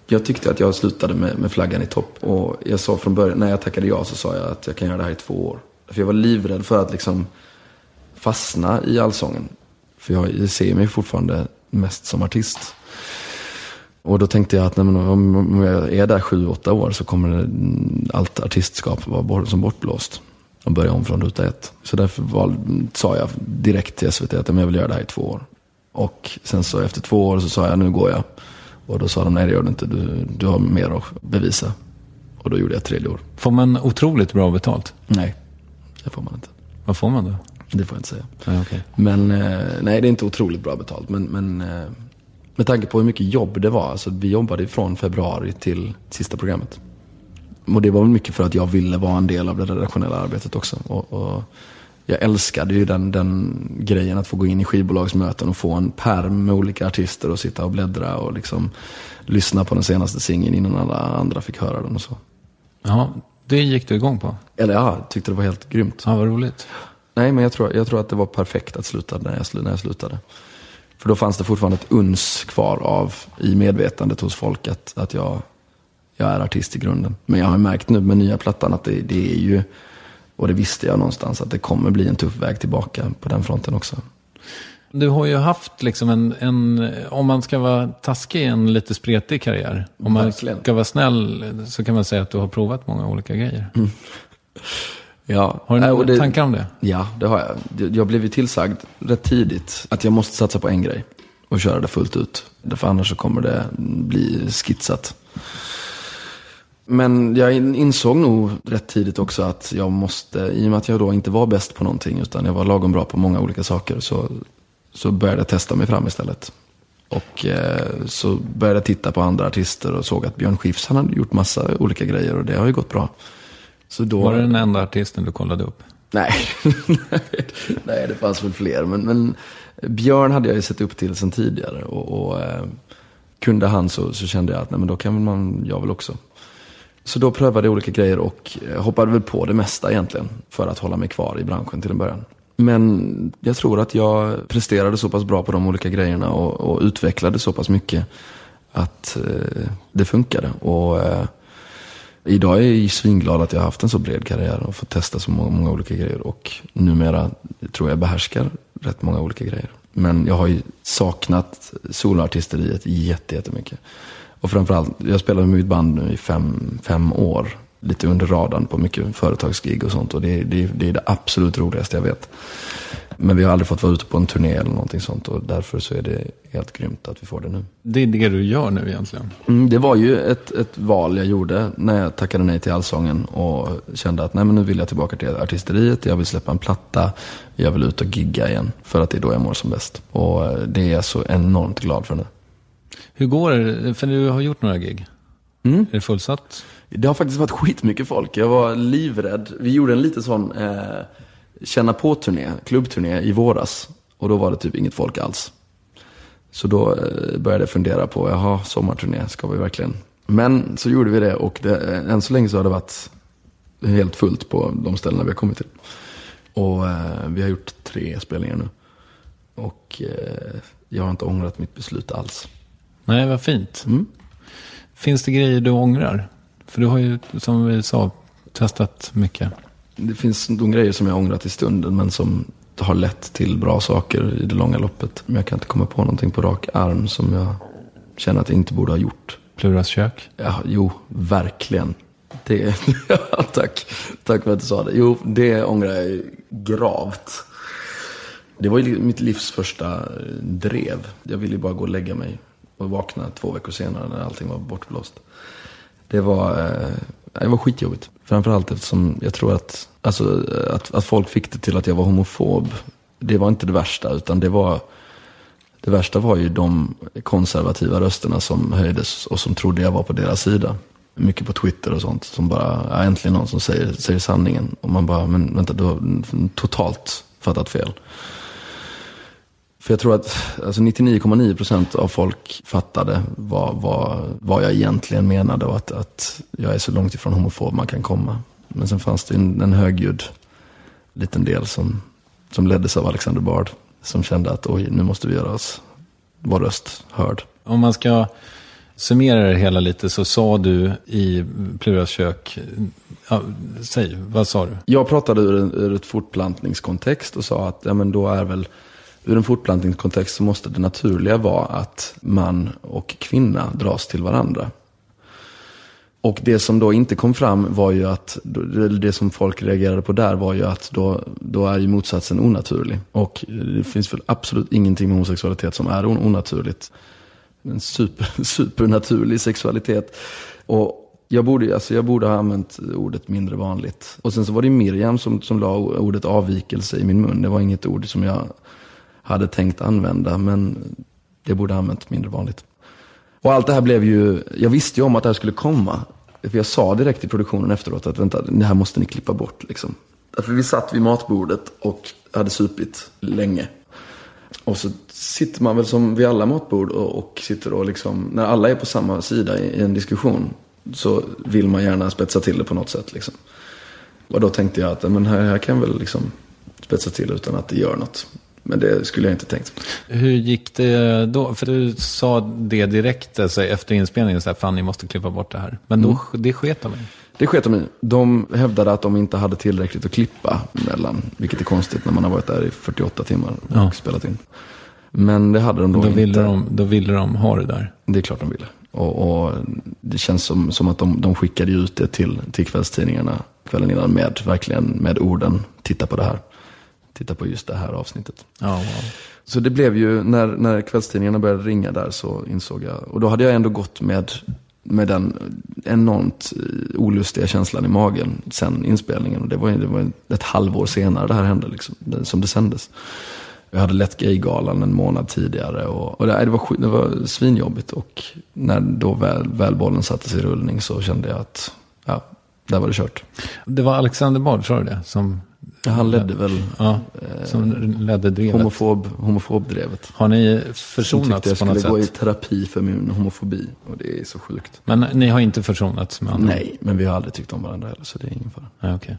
Jag tyckte att jag slutade med, med flaggan i topp. Och jag sa från början, när jag tackade ja så sa jag att jag kan göra det här i två år. För jag var livrädd för att liksom fastna i allsången. För jag, jag ser mig fortfarande mest som artist. Och då tänkte jag att nej, men om jag är där sju, åtta år så kommer det, allt artistskap vara bort, som bortblåst. Och börja om från ruta ett. Så därför var, sa jag direkt till S V T att jag vill göra det här i två år. Och sen så efter två år så sa jag, nu går jag. Och då sa de, nej det gör du inte, du, du har mer att bevisa. Och då gjorde jag tredje år. Får man otroligt bra betalt? Nej, det får man inte. Vad får man då? Det får jag inte säga. Ja, okay. Men eh, nej, det är inte otroligt bra betalt. Men, men eh, med tanke på hur mycket jobb det var. Alltså, vi jobbade från februari till sista programmet. Och det var väl mycket för att jag ville vara en del av det redaktionella arbetet också. Och, och jag älskade ju den, den grejen att få gå in i skivbolagsmöten och få en pärm med olika artister och sitta och bläddra och liksom lyssna på den senaste singeln innan alla andra fick höra den och så. Ja, det gick du igång på? Eller ja, tyckte det var helt grymt. Ja, vad roligt. Nej, men jag tror, jag tror att det var perfekt att sluta när jag, när jag slutade. För då fanns det fortfarande ett uns kvar av i medvetandet hos folk att, att jag, jag är artist i grunden. Men jag har märkt nu med nya plattan att det, det är ju, och det visste jag någonstans, att det kommer bli en tuff väg tillbaka på den fronten också. Du har ju haft liksom en, en om man ska vara taskig, en lite spretig karriär. Om man Verkligen. ska vara snäll så kan man säga att du har provat många olika grejer. Mm. Ja. Har du några det, tankar om det? Ja, det har jag. Jag blev ju tillsagd rätt tidigt att jag måste satsa på en grej och köra det fullt ut. För annars så kommer det bli skitsat. Men jag insåg nog rätt tidigt också att jag måste, i och med att jag då inte var bäst på någonting utan jag var lagom bra på många olika saker, så, så började jag testa mig fram istället. Och eh, så började jag titta på andra artister och såg att Björn Skifs, han hade gjort massa olika grejer och det har ju gått bra. Så då... Var det den enda artisten du kollade upp? Nej, nej det fanns väl fler. Men, men Björn hade jag ju sett upp till sedan tidigare. Och, och eh, kunde han så, så kände jag att nej, men då kan man, jag väl också. Så då prövade jag olika grejer och hoppade väl på det mesta egentligen. För att hålla mig kvar i branschen till en början. Men jag tror att jag presterade så pass bra på de olika grejerna. Och, och utvecklade så pass mycket att eh, det funkade. Och... Eh, Idag är jag svinglad att jag har haft en så bred karriär och fått testa så många, många olika grejer. Och numera tror jag behärskar rätt många olika grejer. Men jag har ju saknat soloartisteriet jätte, jättemycket. Och framförallt, jag spelar med mitt band nu i fem, fem år. Lite under radarn på mycket företagsgig och sånt. Och det, det, det är det absolut roligaste jag vet. Men vi har aldrig fått vara ute på en turné eller någonting sånt. Och därför så är det helt grymt att vi får det nu. Det är det du gör nu egentligen? Mm, det var ju ett, ett val jag gjorde när jag tackade nej till Allsången. Och kände att nej, men nu vill jag tillbaka till artisteriet. Jag vill släppa en platta. Jag vill ut och gigga igen. För att det är då jag mår som bäst. Och det är jag så enormt glad för nu. Hur går det? För du har gjort några gig. Mm. Är det fullsatt? Det har faktiskt varit skitmycket folk. Jag var livrädd. Vi gjorde en lite sån... Eh, känna på turné, klubbturné i våras. Och då var det typ inget folk alls. Så då eh, började jag fundera på, jaha, sommarturné, ska vi verkligen? Men så gjorde vi det och det, än så länge så har det varit helt fullt på de ställena vi har kommit till. Och eh, vi har gjort tre spelningar nu. Och eh, jag har inte ångrat mitt beslut alls. Nej, vad fint. Mm. Finns det grejer du ångrar? För du har ju, som vi sa, testat mycket. Det finns de grejer som jag ångrat i stunden men som har lett till bra saker i det långa loppet. Men jag kan inte komma på någonting på rak arm som jag känner att jag inte borde ha gjort. Pluras kök? Ja, jo, verkligen. Det, ja, tack. Tack för att du sa det. Jo, det ångrar jag gravt. Det var ju mitt livs första drev. Jag ville bara gå och lägga mig och vakna två veckor senare när allting var bortblåst. Det var, eh, det var skitjobbigt. Framförallt eftersom jag tror att, alltså, att, att folk fick det till att jag var homofob. Det var inte det värsta, utan det var det värsta var ju de konservativa rösterna som höjdes och som trodde jag var på deras sida. Mycket på Twitter och sånt som bara, ja, äntligen någon som säger, säger sanningen. Och man bara, men vänta, du har totalt fattat fel. För jag tror att alltså nittionio komma nio procent av folk fattade vad, vad, vad jag egentligen menade och att, att jag är så långt ifrån homofob man kan komma. Men sen fanns det en, en högljudd liten del som, som leddes av Alexander Bard som kände att oj, nu måste vi göra oss, vår röst hörd. Om man ska summerar det hela lite så sa du i Pluras kök, ja, säg, vad sa du? Jag pratade ur, en, ur ett fortplantningskontext och sa att ja, men då är väl ur en fortplantningskontext så måste det naturliga vara att man och kvinna dras till varandra. Och det som då inte kom fram var ju att, det som folk reagerade på där var ju att då, då är ju motsatsen onaturlig. Och det finns väl absolut ingenting med homosexualitet som är onaturligt. En super, supernaturlig sexualitet. Och jag borde, alltså jag borde ha använt ordet mindre vanligt. Och sen så var det Miriam som, som la ordet avvikelse i min mun. Det var inget ord som jag hade tänkt använda, men det borde ha använt mindre vanligt. Och allt det här blev ju, jag visste ju om att det här skulle komma. För jag sa direkt i produktionen efteråt att vänta, det här måste ni klippa bort liksom. För vi satt vid matbordet och hade supit länge. Och så sitter man väl som vid alla matbord och, och sitter och liksom, när alla är på samma sida i, i en diskussion så vill man gärna spetsa till det på något sätt liksom. Och då tänkte jag att men här, här kan jag väl liksom spetsa till utan att det gör något. Men det skulle jag inte tänkt. Hur gick det då? För du sa det direkt alltså, efter inspelningen så här, fan ni måste klippa bort det här. Men då, mm. det sket de mig. Det sket de i. De hävdade att de inte hade tillräckligt att klippa mellan. Vilket är konstigt när man har varit där i fyrtioåtta timmar och ja. spelat in. Men det hade de då, då inte. Ville de, då ville de ha det där. Det är klart de ville. Och, och det känns som, som att de, de skickade ut det till, till kvällstidningarna kvällen innan med, verkligen med orden, titta på det här. Titta på just det här avsnittet. Oh, wow. Så det blev ju, när, när kvällstidningarna började ringa där så insåg jag, och då hade jag ändå gått med, med den enormt olustiga känslan i magen sen inspelningen. Och det var, det var ett halvår senare det här hände liksom, det, som det sändes. Jag hade lett Gaygalan en månad tidigare och, och det, det, var, det var svinjobbigt. Och när då väl, väl bollen sattes i rullning så kände jag att ja, där var det kört. Det var Alexander Bard, sa du det? Som... Ja, han ledde väl ja, som ledde drevet. Homofob, homofobdrevet. Har ni försonats jag på något sätt? Jag skulle gå i terapi för min homofobi och det är så sjukt. Men ni har inte försonats med andra? Nej, men vi har aldrig tyckt om varandra heller så det är ingen fara. Ja, okay.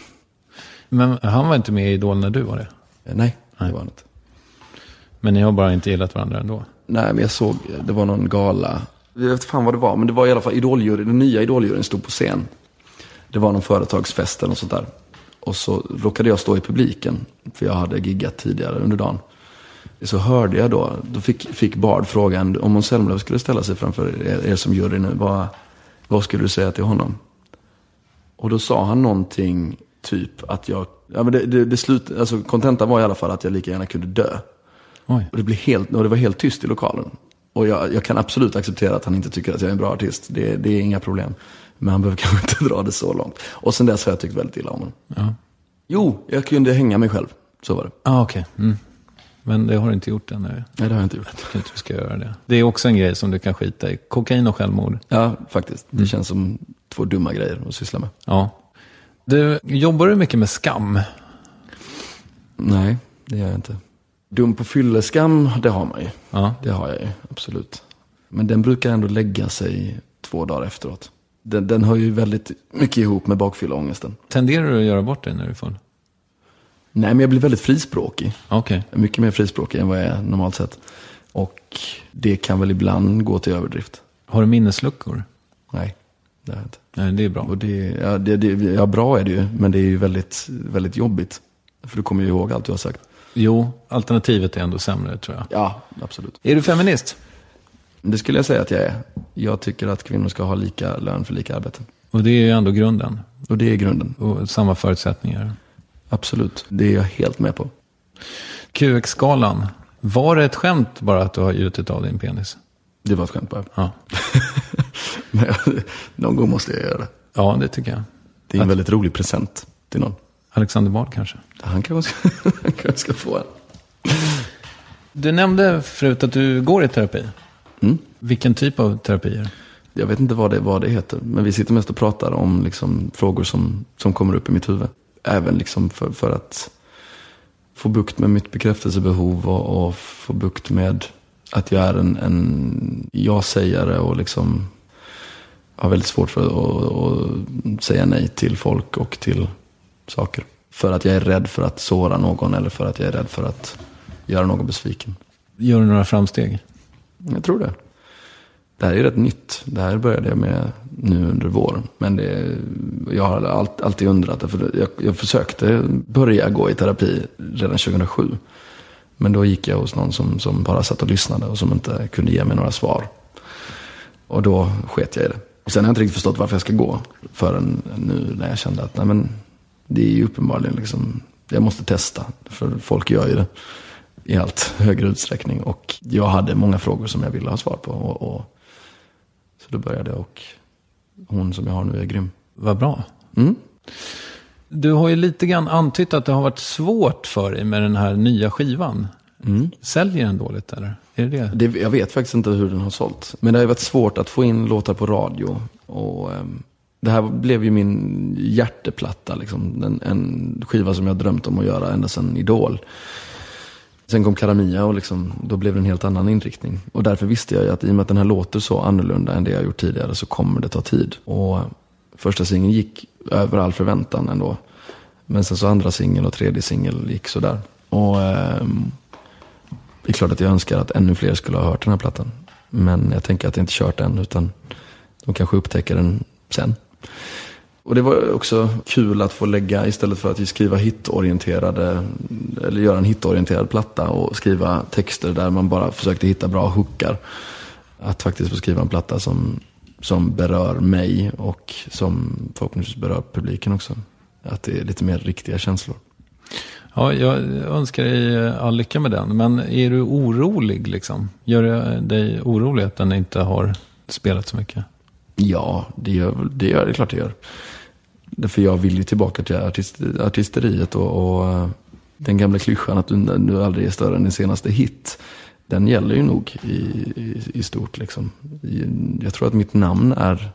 Men han var inte med i Idol när du var det? Nej, Nej. det var han inte. Men ni har bara inte gillat varandra ändå? Nej, men jag såg, det var någon gala. Jag vet fan vad det var, men det var i alla fall Idoljuryn, den nya Idoljuryn stod på scen. Det var någon företagsfest eller något sånt där. Och så råkade jag stå i publiken, för jag hade giggat tidigare under dagen. Så hörde jag då, då fick, fick Bard frågan om Måns Zelmerlöw skulle ställa sig framför er, er som jury nu. Vad, vad skulle du säga till honom? Och då sa han någonting typ att jag, ja men det, det, det slut, alltså kontentan var i alla fall att jag lika gärna kunde dö. Oj. Och det blev helt, och det var helt tyst i lokalen. Och jag, jag kan absolut acceptera att han inte tycker att jag är en bra artist. Det, det är inga problem. Men han behöver kanske inte dra det så långt. Och sen dess har jag tyckt väldigt illa om honom. Ja. Jo, jag kunde hänga mig själv. Så var det. Ah, okej. Okay. Mm. Men det har du inte gjort än? Nej, det har jag inte gjort. Jag tycker inte du ska göra det. Det är också en grej som du kan skita i. Kokain och självmord. Ja, faktiskt. Det mm. känns som två dumma grejer att syssla med. Ja. Du, jobbar du mycket med skam? Nej, det gör jag inte. Dum på fylleskam, det har man ju. Ja. Det har jag ju, absolut. Men den brukar ändå lägga sig två dagar efteråt. Den, den hör ju väldigt mycket ihop med bakfylleångesten. Tenderar du att göra bort det när du är full? Nej, men jag blir väldigt frispråkig. Okay. Mycket mer frispråkig än vad jag är normalt sett. Och det kan väl ibland gå till överdrift. Har du minnesluckor? Nej, det har jag inte. Nej, det är bra. Och det, ja, det, det, ja, bra är det ju, men det är ju väldigt, väldigt jobbigt. För du kommer ju ihåg allt du har sagt. Jo, alternativet är ändå sämre, tror jag. Ja, absolut. Är du feminist? Det skulle jag säga att jag är. Jag tycker att kvinnor ska ha lika lön för lika arbete. Och det är ju ändå grunden. Och det är grunden. Och samma förutsättningar. Absolut, det är jag helt med på. Q X-skalan. Var det ett skämt bara att du har gjutit av din penis? Det var ett skämt bara. Ja. Men någon gång måste jag göra det. Ja, det tycker jag. Det är en att... väldigt rolig present till någon. Alexander Bard kanske? Han kanske ska, ska få en. Du nämnde förut att du går i terapi. Mm. Vilken typ av terapier? Jag vet inte vad det, vad det heter. Men vi sitter mest och pratar om liksom, frågor som, som kommer upp i mitt huvud. Även liksom för, för att få bukt med mitt bekräftelsebehov. Och, och få bukt med att jag är en, en ja-sägare. Och liksom har väldigt svårt för att, att säga nej till folk och till saker. För att jag är rädd för att såra någon. Eller för att jag är rädd för att göra någon besviken. Gör du några framsteg? Jag tror det. det här är rätt nytt. Det här började jag med nu under våren. Men det, jag har allt, alltid undrat. För jag, jag försökte börja gå i terapi redan tjugohundrasju. Men då gick jag hos någon som, som bara satt och lyssnade och som inte kunde ge mig några svar. Och då sket jag i det. Och sen har jag inte riktigt förstått varför jag ska gå förrän nu när jag kände att nej, men det är ju uppenbarligen liksom, jag måste testa. För folk gör ju det i allt högre utsträckning. Och jag hade många frågor som jag ville ha svar på. Och, och, så då började jag, och hon som jag har nu är grym. Vad bra. Mm. Du har ju lite grann antytt att det har varit svårt för dig med den här nya skivan. Mm. Säljer den dåligt eller? Är det det? det? Jag vet faktiskt inte hur den har sålt. Men det har varit svårt att få in låtar på radio. Och um, det här blev ju min hjärteplatta. Liksom. En, en skiva som jag drömt om att göra ända sedan Idol. Sen kom Karamia och liksom, då blev det en helt annan inriktning. Och därför visste jag ju att i och med att den här låter så annorlunda än det jag gjort tidigare så kommer det ta tid. Och första singeln gick över all förväntan ändå. Men sen så andra singel och tredje singel gick så där. Och eh, det är klart att jag önskar att ännu fler skulle ha hört den här plattan. Men jag tänker att jag inte kört än, utan de kanske upptäcker den sen. Och det var också kul att få lägga, istället för att skriva hitorienterade, eller göra en hitorienterad platta och skriva texter där man bara försökte hitta bra hookar, att faktiskt få skriva en platta som, som berör mig och som förhoppningsvis berör publiken också. Att det är lite mer riktiga känslor. Ja, jag önskar dig all lycka med den. Men är du orolig liksom? Gör det dig orolig att den inte har spelat så mycket? Ja, det gör det, gör, det är klart det gör. Därför jag vill ju tillbaka till artist, artisteriet och, och den gamla klyschan att du, du aldrig är större än din senaste hit. Den gäller ju nog i, i, i stort liksom. Jag tror att mitt namn är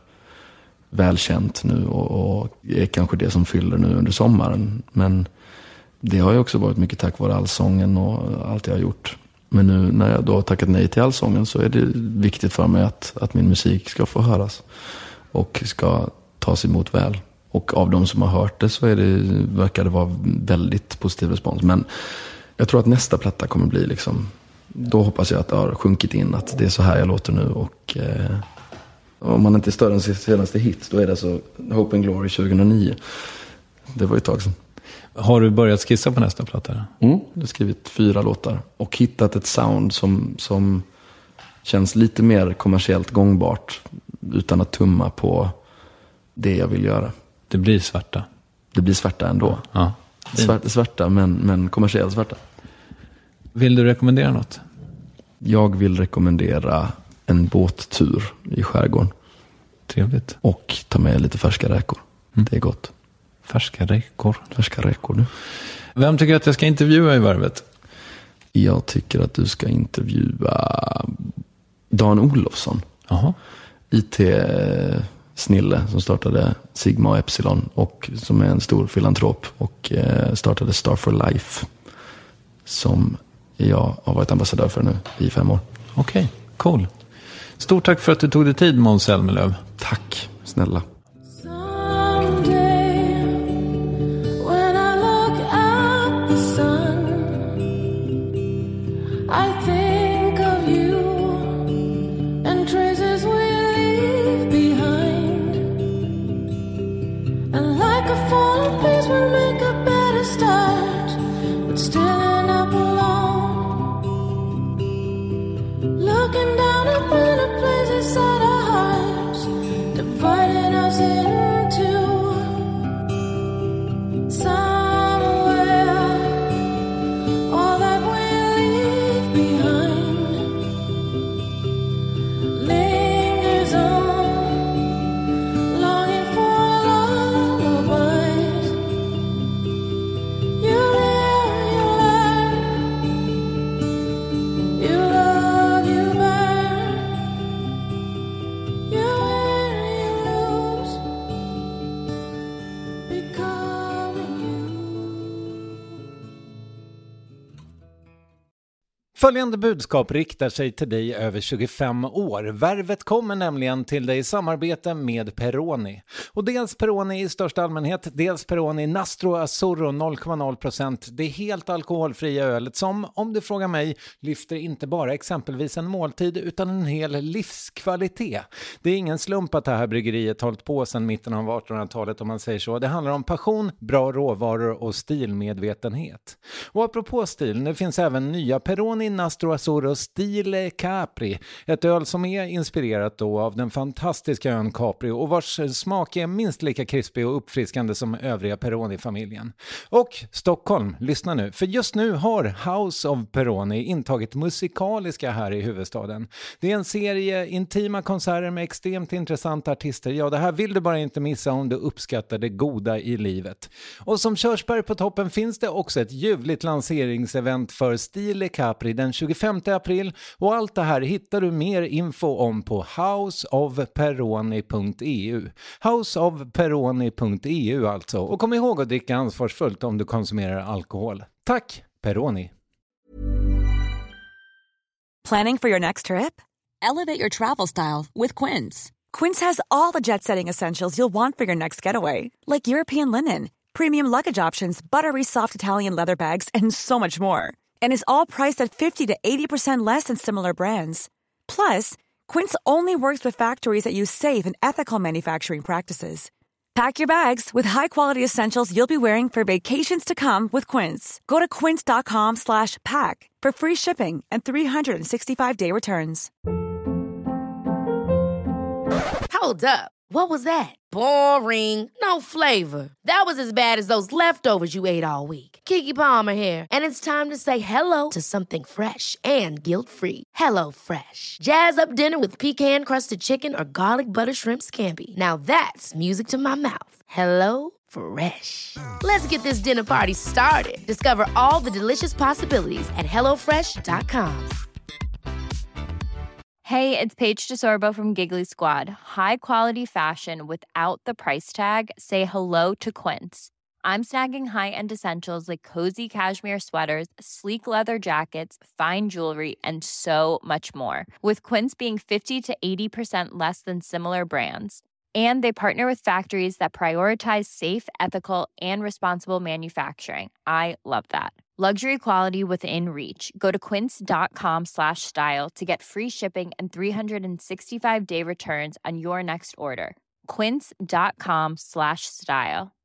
välkänt nu och, och är kanske det som fyller nu under sommaren. Men det har ju också varit mycket tack vare allsången och allt jag har gjort. Men nu när jag då har tackat nej till allsången så är det viktigt för mig att, att min musik ska få höras och ska tas emot väl. Och av de som har hört det så är det, verkar det vara väldigt positiv respons. Men jag tror att nästa platta kommer bli liksom, då hoppas jag att det har sjunkit in att det är så här jag låter nu. Och eh, om man inte är större än sin senaste hit, då är det så Hope and Glory tjugohundranio. Det var ju ett tag sedan. Har du börjat skissa på nästa platta? Mm, jag har skrivit fyra låtar och hittat ett sound som, som känns lite mer kommersiellt gångbart utan att tumma på det jag vill göra. Det blir svarta. Det blir svarta ändå. Ja. Svarta, svarta men, men kommersiellt svarta. Vill du rekommendera något? Jag vill rekommendera en båttur i skärgården. Trevligt. Och ta med lite färska räkor. Mm. Det är gott. Färska räkor. Färska räkor nu. Vem tycker att jag ska intervjua i Varvet? Jag tycker att du ska intervjua Dan Olofsson. Aha. I T-snille som startade Sigma och Epsilon och som är en stor filantrop och startade Star for Life som jag har varit ambassadör för nu i fem år. Okej, okay, cool. Stort tack för att du tog dig tid, Måns Zelmerlöw. Tack, snälla. You live your life. Följande budskap riktar sig till dig över tjugofem år. Värvet kommer nämligen till dig i samarbete med Peroni. Och dels Peroni i största allmänhet, dels Peroni Nastro Azzurro noll komma noll procent. Det är helt alkoholfria ölet som, om du frågar mig, lyfter inte bara exempelvis en måltid utan en hel livskvalitet. Det är ingen slump att det här bryggeriet hållit på sedan mitten av artonhundratalet om man säger så. Det handlar om passion, bra råvaror och stilmedvetenhet. Och apropå stil, det finns även nya Peroni Nastro Azzurro Stile Capri. Ett öl som är inspirerat då av den fantastiska ön Capri och vars smak är minst lika krispig och uppfriskande som övriga Peroni-familjen. Och Stockholm, lyssna nu. För just nu har House of Peroni intagit musikaliska här i huvudstaden. Det är en serie intima konserter med extremt intressanta artister. Ja, det här vill du bara inte missa om du uppskattar det goda i livet. Och som körsbär på toppen finns det också ett ljuvligt lanseringsevent för Stile Capri den tjugofemte april och allt det här hittar du mer info om på house of peroni punkt e u. house of peroni punkt e u alltså. Och kom ihåg att dricka ansvarsfullt om du konsumerar alkohol. Tack, Peroni! Planning for your next trip? Elevate your travel style with Quince. Quince has all the jet-setting essentials you'll want for your next getaway, like European linen, premium luggage options, buttery soft Italian leather bags, and so much more. And is all priced at fifty to eighty percent less than similar brands. Plus, Quince only works with factories that use safe and ethical manufacturing practices. Pack your bags with high-quality essentials you'll be wearing for vacations to come with Quince. Go to quince.com slash pack for free shipping and three sixty-five day returns. Hold up. What was that? Boring. No flavor. That was as bad as those leftovers you ate all week. Keke Palmer here, and it's time to say hello to something fresh and guilt-free. Hello Fresh. Jazz up dinner with pecan-crusted chicken or garlic butter shrimp scampi. Now that's music to my mouth. Hello Fresh. Let's get this dinner party started. Discover all the delicious possibilities at hello fresh dot com. Hey, it's Paige DeSorbo from Giggly Squad. High quality fashion without the price tag. Say hello to Quince. I'm snagging high-end essentials like cozy cashmere sweaters, sleek leather jackets, fine jewelry, and so much more. With Quince being fifty to eighty percent less than similar brands. And they partner with factories that prioritize safe, ethical, and responsible manufacturing. I love that. Luxury quality within reach. Go to quince.com slash style to get free shipping and three sixty-five day returns on your next order. Quince.com slash style.